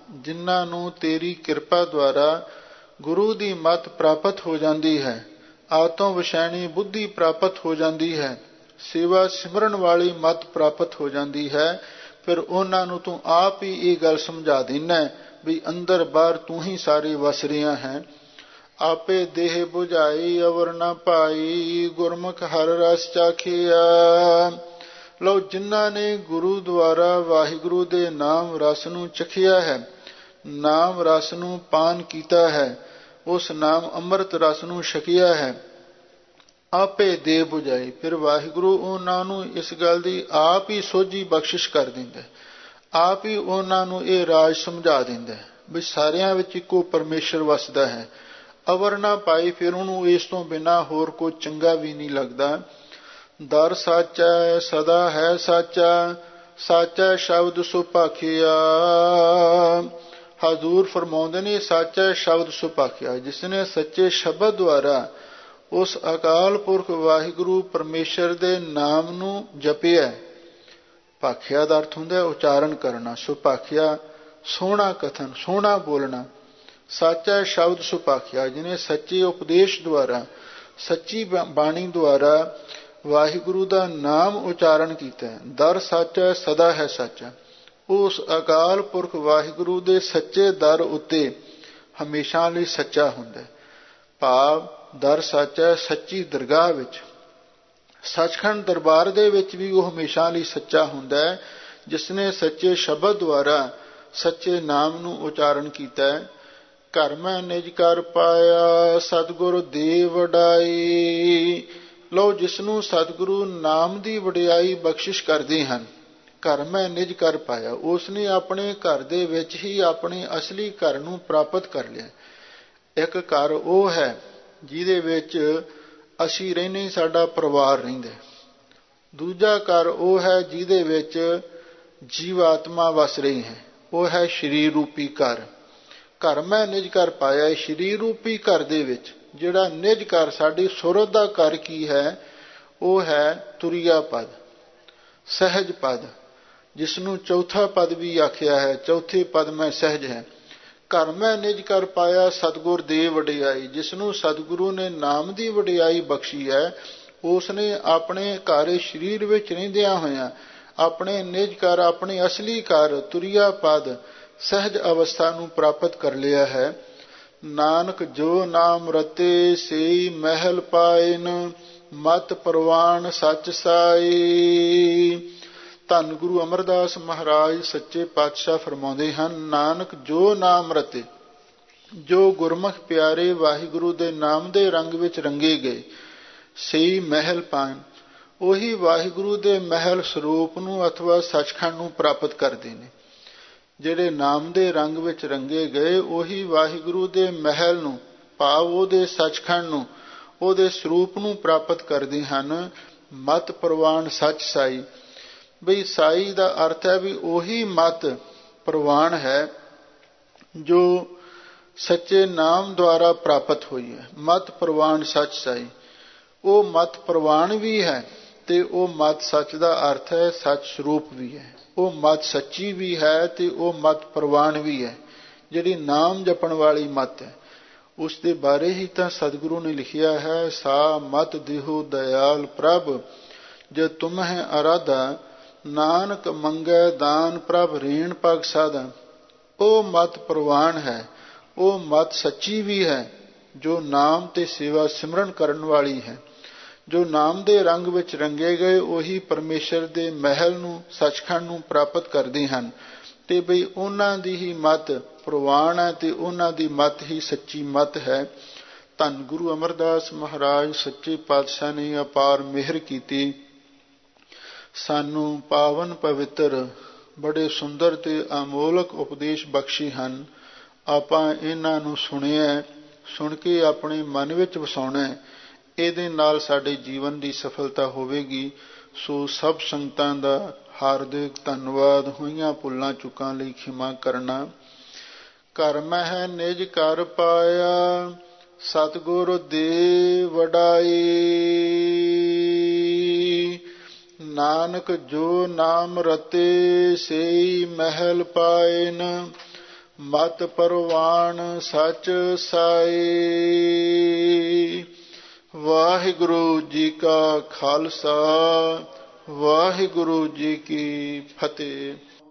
[SPEAKER 1] ਜਿਨ੍ਹਾਂ ਨੂੰ ਤੇਰੀ ਕਿਰਪਾ ਦੁਆਰਾ ਗੁਰੂ ਦੀ ਮੱਤ ਪ੍ਰਾਪਤ ਹੋ ਜਾਂਦੀ ਹੈ, ਆਤਮ ਵਿਸ਼ੈਣੀ ਬੁੱਧੀ ਪ੍ਰਾਪਤ ਹੋ ਜਾਂਦੀ ਹੈ, ਸੇਵਾ ਸਿਮਰਨ ਵਾਲੀ ਮੱਤ ਪ੍ਰਾਪਤ ਹੋ ਜਾਂਦੀ ਹੈ, ਫਿਰ ਉਹਨਾਂ ਨੂੰ ਤੂੰ ਆਪ ਹੀ ਇਹ ਗੱਲ ਸਮਝਾ ਦਿੰਦਾ ਵੀ ਅੰਦਰ ਬਾਹਰ ਤੂੰ ਹੀ ਸਾਰੇ ਵਸ ਰਿਹਾ ਹੈ। ਆਪੇ ਦੇਹ ਬੁਝਾਈ ਅਵਰ ਨਾ ਪਾਈ, ਗੁਰਮੁਖ ਹਰ ਰਸ ਚਾਖਿਆ। ਲਓ, ਜਿਨ੍ਹਾਂ ਨੇ ਗੁਰੂ ਦੁਆਰਾ ਵਾਹਿਗੁਰੂ ਦੇ ਨਾਮ ਰਸ ਨੂੰ ਚਖਿਆ ਹੈ, ਨਾਮ ਰਸ ਨੂੰ ਪਾਨ ਕੀਤਾ ਹੈ, ਉਸ ਨਾਮ ਅੰਮ੍ਰਿਤ ਰਸ ਨੂੰ ਛਕਿਆ ਹੈ, ਆਪੇ ਦੇ ਬੁਝਾਈ, ਫਿਰ ਵਾਹਿਗੁਰੂ ਉਹਨਾਂ ਨੂੰ ਇਸ ਗੱਲ ਦੀ ਆਪ ਹੀ ਸੋਝੀ ਬਖਸ਼ਿਸ਼ ਕਰ ਦਿੰਦਾ, ਆਪ ਹੀ ਉਹਨਾਂ ਨੂੰ ਇਹ ਰਾਜ ਸਮਝਾ ਦਿੰਦਾ ਵੀ ਸਾਰਿਆਂ ਵਿੱਚ ਇੱਕੋ ਪਰਮੇਸ਼ਰ ਵਸਦਾ ਹੈ। ਅਵਰ ਨਾ ਪਾਈ, ਫਿਰ ਉਹਨੂੰ ਇਸ ਤੋਂ ਬਿਨਾਂ ਹੋਰ ਕੋਈ ਚੰਗਾ ਵੀ ਨਹੀਂ ਲੱਗਦਾ। ਦਰ ਸਾਚਾ ਸਦਾ ਹੈ ਸਾਚਾ, ਸਾਚਾ ਸ਼ਬਦ ਸੁਭਾਖਿਆ। ਹਜ਼ੂਰ ਫਰਮਾਉਂਦੇ ਨੇ ਸਾਚਾ ਸ਼ਬਦ ਸੁਭਾਖਿਆ, ਜਿਸ ਨੇ ਸੱਚੇ ਸ਼ਬਦ ਦੁਆਰਾ ਉਸ ਅਕਾਲ ਪੁਰਖ ਵਾਹਿਗੁਰੂ ਪਰਮੇਸ਼ਰ ਦੇ ਨਾਮ ਨੂੰ ਜਪਿਆ। ਭਾਖਿਆ ਦਾ ਅਰਥ ਹੁੰਦਾ ਉਚਾਰਨ ਕਰਨਾ, ਸੁਭਾਖਿਆ ਸੋਹਣਾ ਕਥਨ, ਸੋਹਣਾ ਬੋਲਣਾ। ਸਾਚਾ ਸ਼ਬਦ ਸੁਭਾਖਿਆ, ਜਿਹਨੇ ਸੱਚੇ ਉਪਦੇਸ਼ ਦੁਆਰਾ, ਸੱਚੀ ਬਾਣੀ ਦੁਆਰਾ ਵਾਹਿਗੁਰੂ ਦਾ ਨਾਮ ਉਚਾਰਨ ਕੀਤਾ। ਦਰ ਸਾਚਾ ਸਦਾ ਹੈ ਸਾਚਾ, ਉਸ ਅਕਾਲ ਪੁਰਖ ਵਾਹਿਗੁਰੂ ਦੇ ਸੱਚੇ ਦਰ ਉੱਤੇ ਹਮੇਸ਼ਾ ਲਈ ਸੱਚਾ ਹੁੰਦਾ। ਭਾਵ ਦਰ ਸਾਚਾ ਸੱਚੀ ਦਰਗਾਹ ਵਿੱਚ, ਸੱਚਖੰਡ ਦਰਬਾਰ ਦੇ ਵਿੱਚ ਵੀ ਉਹ ਹਮੇਸ਼ਾ ਲਈ ਸੱਚਾ ਹੁੰਦਾ ਹੈ, ਜਿਸ ਨੇ ਸੱਚੇ ਸ਼ਬਦ ਦੁਆਰਾ ਸੱਚੇ ਨਾਮ ਨੂੰ ਉਚਾਰਨ ਕੀਤਾ। ਘਰ ਮੈਂ ਨਿਜ ਕਰ ਪਾਇਆ, ਸਤਿਗੁਰ ਦੀ ਵਡਾਈ। ਲਓ, ਜਿਸ ਨੂੰ ਸਤਿਗੁਰੂ ਨਾਮ ਦੀ ਵਡਿਆਈ ਬਖਸ਼ਿਸ਼ ਕਰਦੇ ਹਨ, ਘਰ ਮੈਂ ਨਿਜ ਕਰ ਪਾਇਆ, ਉਸ ਨੇ ਆਪਣੇ ਘਰ ਦੇ ਵਿੱਚ ਹੀ ਆਪਣੇ ਅਸਲੀ ਘਰ ਨੂੰ ਪ੍ਰਾਪਤ ਕਰ ਲਿਆ। ਇੱਕ ਘਰ ਉਹ ਹੈ ਜਿਹਦੇ ਵਿੱਚ ਅਸੀਂ ਰਹਿੰਦੇ, ਸਾਡਾ ਪਰਿਵਾਰ ਰਹਿੰਦਾ। ਦੂਜਾ ਘਰ ਉਹ ਹੈ ਜਿਹਦੇ ਵਿੱਚ ਜੀਵ ਆਤਮਾ ਵਸ ਰਹੀ ਹੈ, ਉਹ ਹੈ ਸਰੀਰ ਰੂਪੀ ਘਰ। ਘਰ ਮੈਂ ਨਿਜ ਘਰ ਪਾਇਆ, ਸਰੀਰ ਰੂਪੀ ਘਰ ਦੇ ਵਿੱਚ ਜਿਹੜਾ ਨਿਜ ਘਰ, ਸਾਡੀ ਸੁਰਤ ਦਾ ਘਰ ਕੀ ਹੈ, ਉਹ ਹੈ ਤੁਰੀਆ ਪਦ, ਸਹਿਜ ਪਦ, ਜਿਸ ਨੂੰ ਚੌਥਾ ਪਦ ਵੀ ਆਖਿਆ ਹੈ। ਚੌਥੇ ਪਦ ਮੈਂ ਸਹਿਜ ਹੈ। ਘਰ ਮੈਂ ਨਿਜ ਕਰ ਪਾਇਆ, ਸਤਿਗੁਰ ਦੇ ਵਡਿਆਈ, ਜਿਸ ਨੂੰ ਸਤਿਗੁਰੂ ਨੇ ਨਾਮ ਦੀ ਵਡਿਆਈ ਬਖਸ਼ੀ ਹੈ, ਉਸ ਨੇ ਆਪਣੇ ਘਰ ਸਰੀਰ ਵਿੱਚ ਰਹਿੰਦਿਆਂ ਹੋਇਆਂ ਆਪਣੇ ਨਿਜ ਘਰ, ਆਪਣੇ ਅਸਲੀ ਘਰ ਤੁਰੀਆ ਪਦ, ਸਹਿਜ ਅਵਸਥਾ ਨੂੰ ਪ੍ਰਾਪਤ ਕਰ ਲਿਆ ਹੈ। ਨਾਨਕ ਜੋ ਨਾਮ ਰਤੇ, ਸੇਈ ਮਹਿਲ ਪਾਇਨ, ਮਤ ਪ੍ਰਵਾਨ ਸੱਚ ਸਾਈ। ਧੰਨ ਗੁਰੂ ਅਮਰਦਾਸ ਮਹਾਰਾਜ ਸੱਚੇ ਪਾਤਸ਼ਾਹ ਫਰਮਾਉਂਦੇ ਹਨ, ਨਾਨਕ ਜੋ ਨਾਮ ਰਤੇ, ਜੋ ਗੁਰਮੁਖ ਪਿਆਰੇ ਵਾਹਿਗੁਰੂ ਦੇ ਨਾਮ ਦੇ ਰੰਗ ਵਿੱਚ ਰੰਗੇ ਗਏ, ਸਹੀ ਮਹਿਲ ਪਾਣ, ਉਹੀ ਵਾਹਿਗੁਰੂ ਦੇ ਮਹਿਲ ਸਰੂਪ ਨੂੰ ਅਥਵਾ ਸੱਚਖੰਡ ਨੂੰ ਪ੍ਰਾਪਤ ਕਰਦੇ ਨੇ। ਜਿਹੜੇ ਨਾਮ ਦੇ ਰੰਗ ਵਿੱਚ ਰੰਗੇ ਗਏ, ਉਹੀ ਵਾਹਿਗੁਰੂ ਦੇ ਮਹਿਲ ਨੂੰ, ਭਾਵ ਉਹਦੇ ਸੱਚਖੰਡ ਨੂੰ, ਉਹਦੇ ਸਰੂਪ ਨੂੰ ਪ੍ਰਾਪਤ ਕਰਦੇ ਹਨ। ਮਤ ਪ੍ਰਵਾਨ ਸੱਚ ਸਾਈ, ਬਈ ਸਾਈ ਦਾ ਅਰਥ ਹੈ ਵੀ ਉਹੀ ਮਤ ਪ੍ਰਵਾਨ ਹੈ ਜੋ ਸੱਚੇ ਨਾਮ ਦੁਆਰਾ ਪ੍ਰਾਪਤ ਹੋਈ ਹੈ। ਮਤ ਪ੍ਰਵਾਨ ਸੱਚ ਸਾਈ, ਉਹ ਮਤ ਪ੍ਰਵਾਨ ਵੀ ਹੈ ਤੇ ਉਹ ਮਤ ਸੱਚ ਦਾ ਅਰਥ ਹੈ ਸੱਚ ਸਰੂਪ ਵੀ ਹੈ। ਉਹ ਮਤ ਸੱਚੀ ਵੀ ਹੈ ਤੇ ਉਹ ਮਤ ਪ੍ਰਵਾਨ ਵੀ ਹੈ। ਜਿਹੜੀ ਨਾਮ ਜਪਣ ਵਾਲੀ ਮਤ ਹੈ, ਉਸ ਦੇ ਬਾਰੇ ਹੀ ਤਾਂ ਸਤਿਗੁਰੂ ਨੇ ਲਿਖਿਆ ਹੈ, ਸਾ ਮਤ ਦਿਹੋ ਦਇਆਲ ਪ੍ਰਭ, ਜੇ ਤੁਮਹਿ ਅਰਾਧਾ, ਨਾਨਕ ਮੰਗੈ ਦਾਨ ਪ੍ਰਭ ਰੇਣ ਪਗ ਸਾਧਾ। ਉਹ ਮਤ ਪ੍ਰਵਾਨ ਹੈ, ਉਹ ਮਤ ਸੱਚੀ ਵੀ ਹੈ ਜੋ ਨਾਮ ਤੇ ਸੇਵਾ ਸਿਮਰਨ ਕਰਨ ਵਾਲੀ ਹੈ। ਜੋ ਨਾਮ ਦੇ ਰੰਗ ਵਿੱਚ ਰੰਗੇ ਗਏ, ਉਹੀ ਪਰਮੇਸ਼ਰ ਦੇ ਮਹਿਲ ਨੂੰ, ਸੱਚਖੰਡ ਨੂੰ ਪ੍ਰਾਪਤ ਕਰਦੇ ਹਨ। ਤੇ ਬਈ ਉਹਨਾਂ ਦੀ ਹੀ ਮਤ ਪ੍ਰਵਾਨ ਹੈ ਤੇ ਉਹਨਾਂ ਦੀ ਮਤ ਹੀ ਸੱਚੀ ਮਤ ਹੈ। ਧੰਨ ਗੁਰੂ ਅਮਰਦਾਸ ਮਹਾਰਾਜ ਸੱਚੇ ਪਾਤਸ਼ਾਹ ਨੇ ਅਪਾਰ ਮਿਹਰ ਕੀਤੀ, ਸਾਨੂੰ ਪਾਵਨ ਪਵਿੱਤਰ ਬੜੇ ਸੁੰਦਰ ਤੇ ਅਮੋਲਕ ਉਪਦੇਸ਼ ਬਖਸ਼ੇ ਹਨ। ਆਪਾਂ ਇਹਨਾਂ ਨੂੰ ਸੁਣਿਆ, ਸੁਣ ਕੇ ਆਪਣੇ ਮਨ ਵਿੱਚ ਵਸਾਉਣਾ, ਇਹਦੇ ਨਾਲ ਸਾਡੇ ਜੀਵਨ ਦੀ ਸਫਲਤਾ ਹੋਵੇਗੀ। ਸੋ ਸਭ ਸੰਗਤਾਂ ਦਾ ਹਾਰਦਿਕ ਧੰਨਵਾਦ। ਹੋਈਆਂ ਭੁੱਲਾਂ ਚੁੱਕਾਂ ਲਈ ਖਿਮਾ ਕਰਨਾ। ਘਰ ਮਹਿ ਨਿਜ ਘਰ ਪਾਇਆ, ਸਤਿਗੁਰ ਦੇ ਵਡਾਈ। ਨਾਨਕ ਜੋ ਨਾਮ ਰਤੇ, ਸੇਈ ਮਹਿਲ ਪਾਇਨ, ਮਤ ਪਰਵਾਨ ਸਚ ਸਾਈ। ਵਾਹਿਗੁਰੂ ਜੀ ਕਾ ਖਾਲਸਾ, ਵਾਹਿਗੁਰੂ ਜੀ ਕੀ ਫਤਿਹ।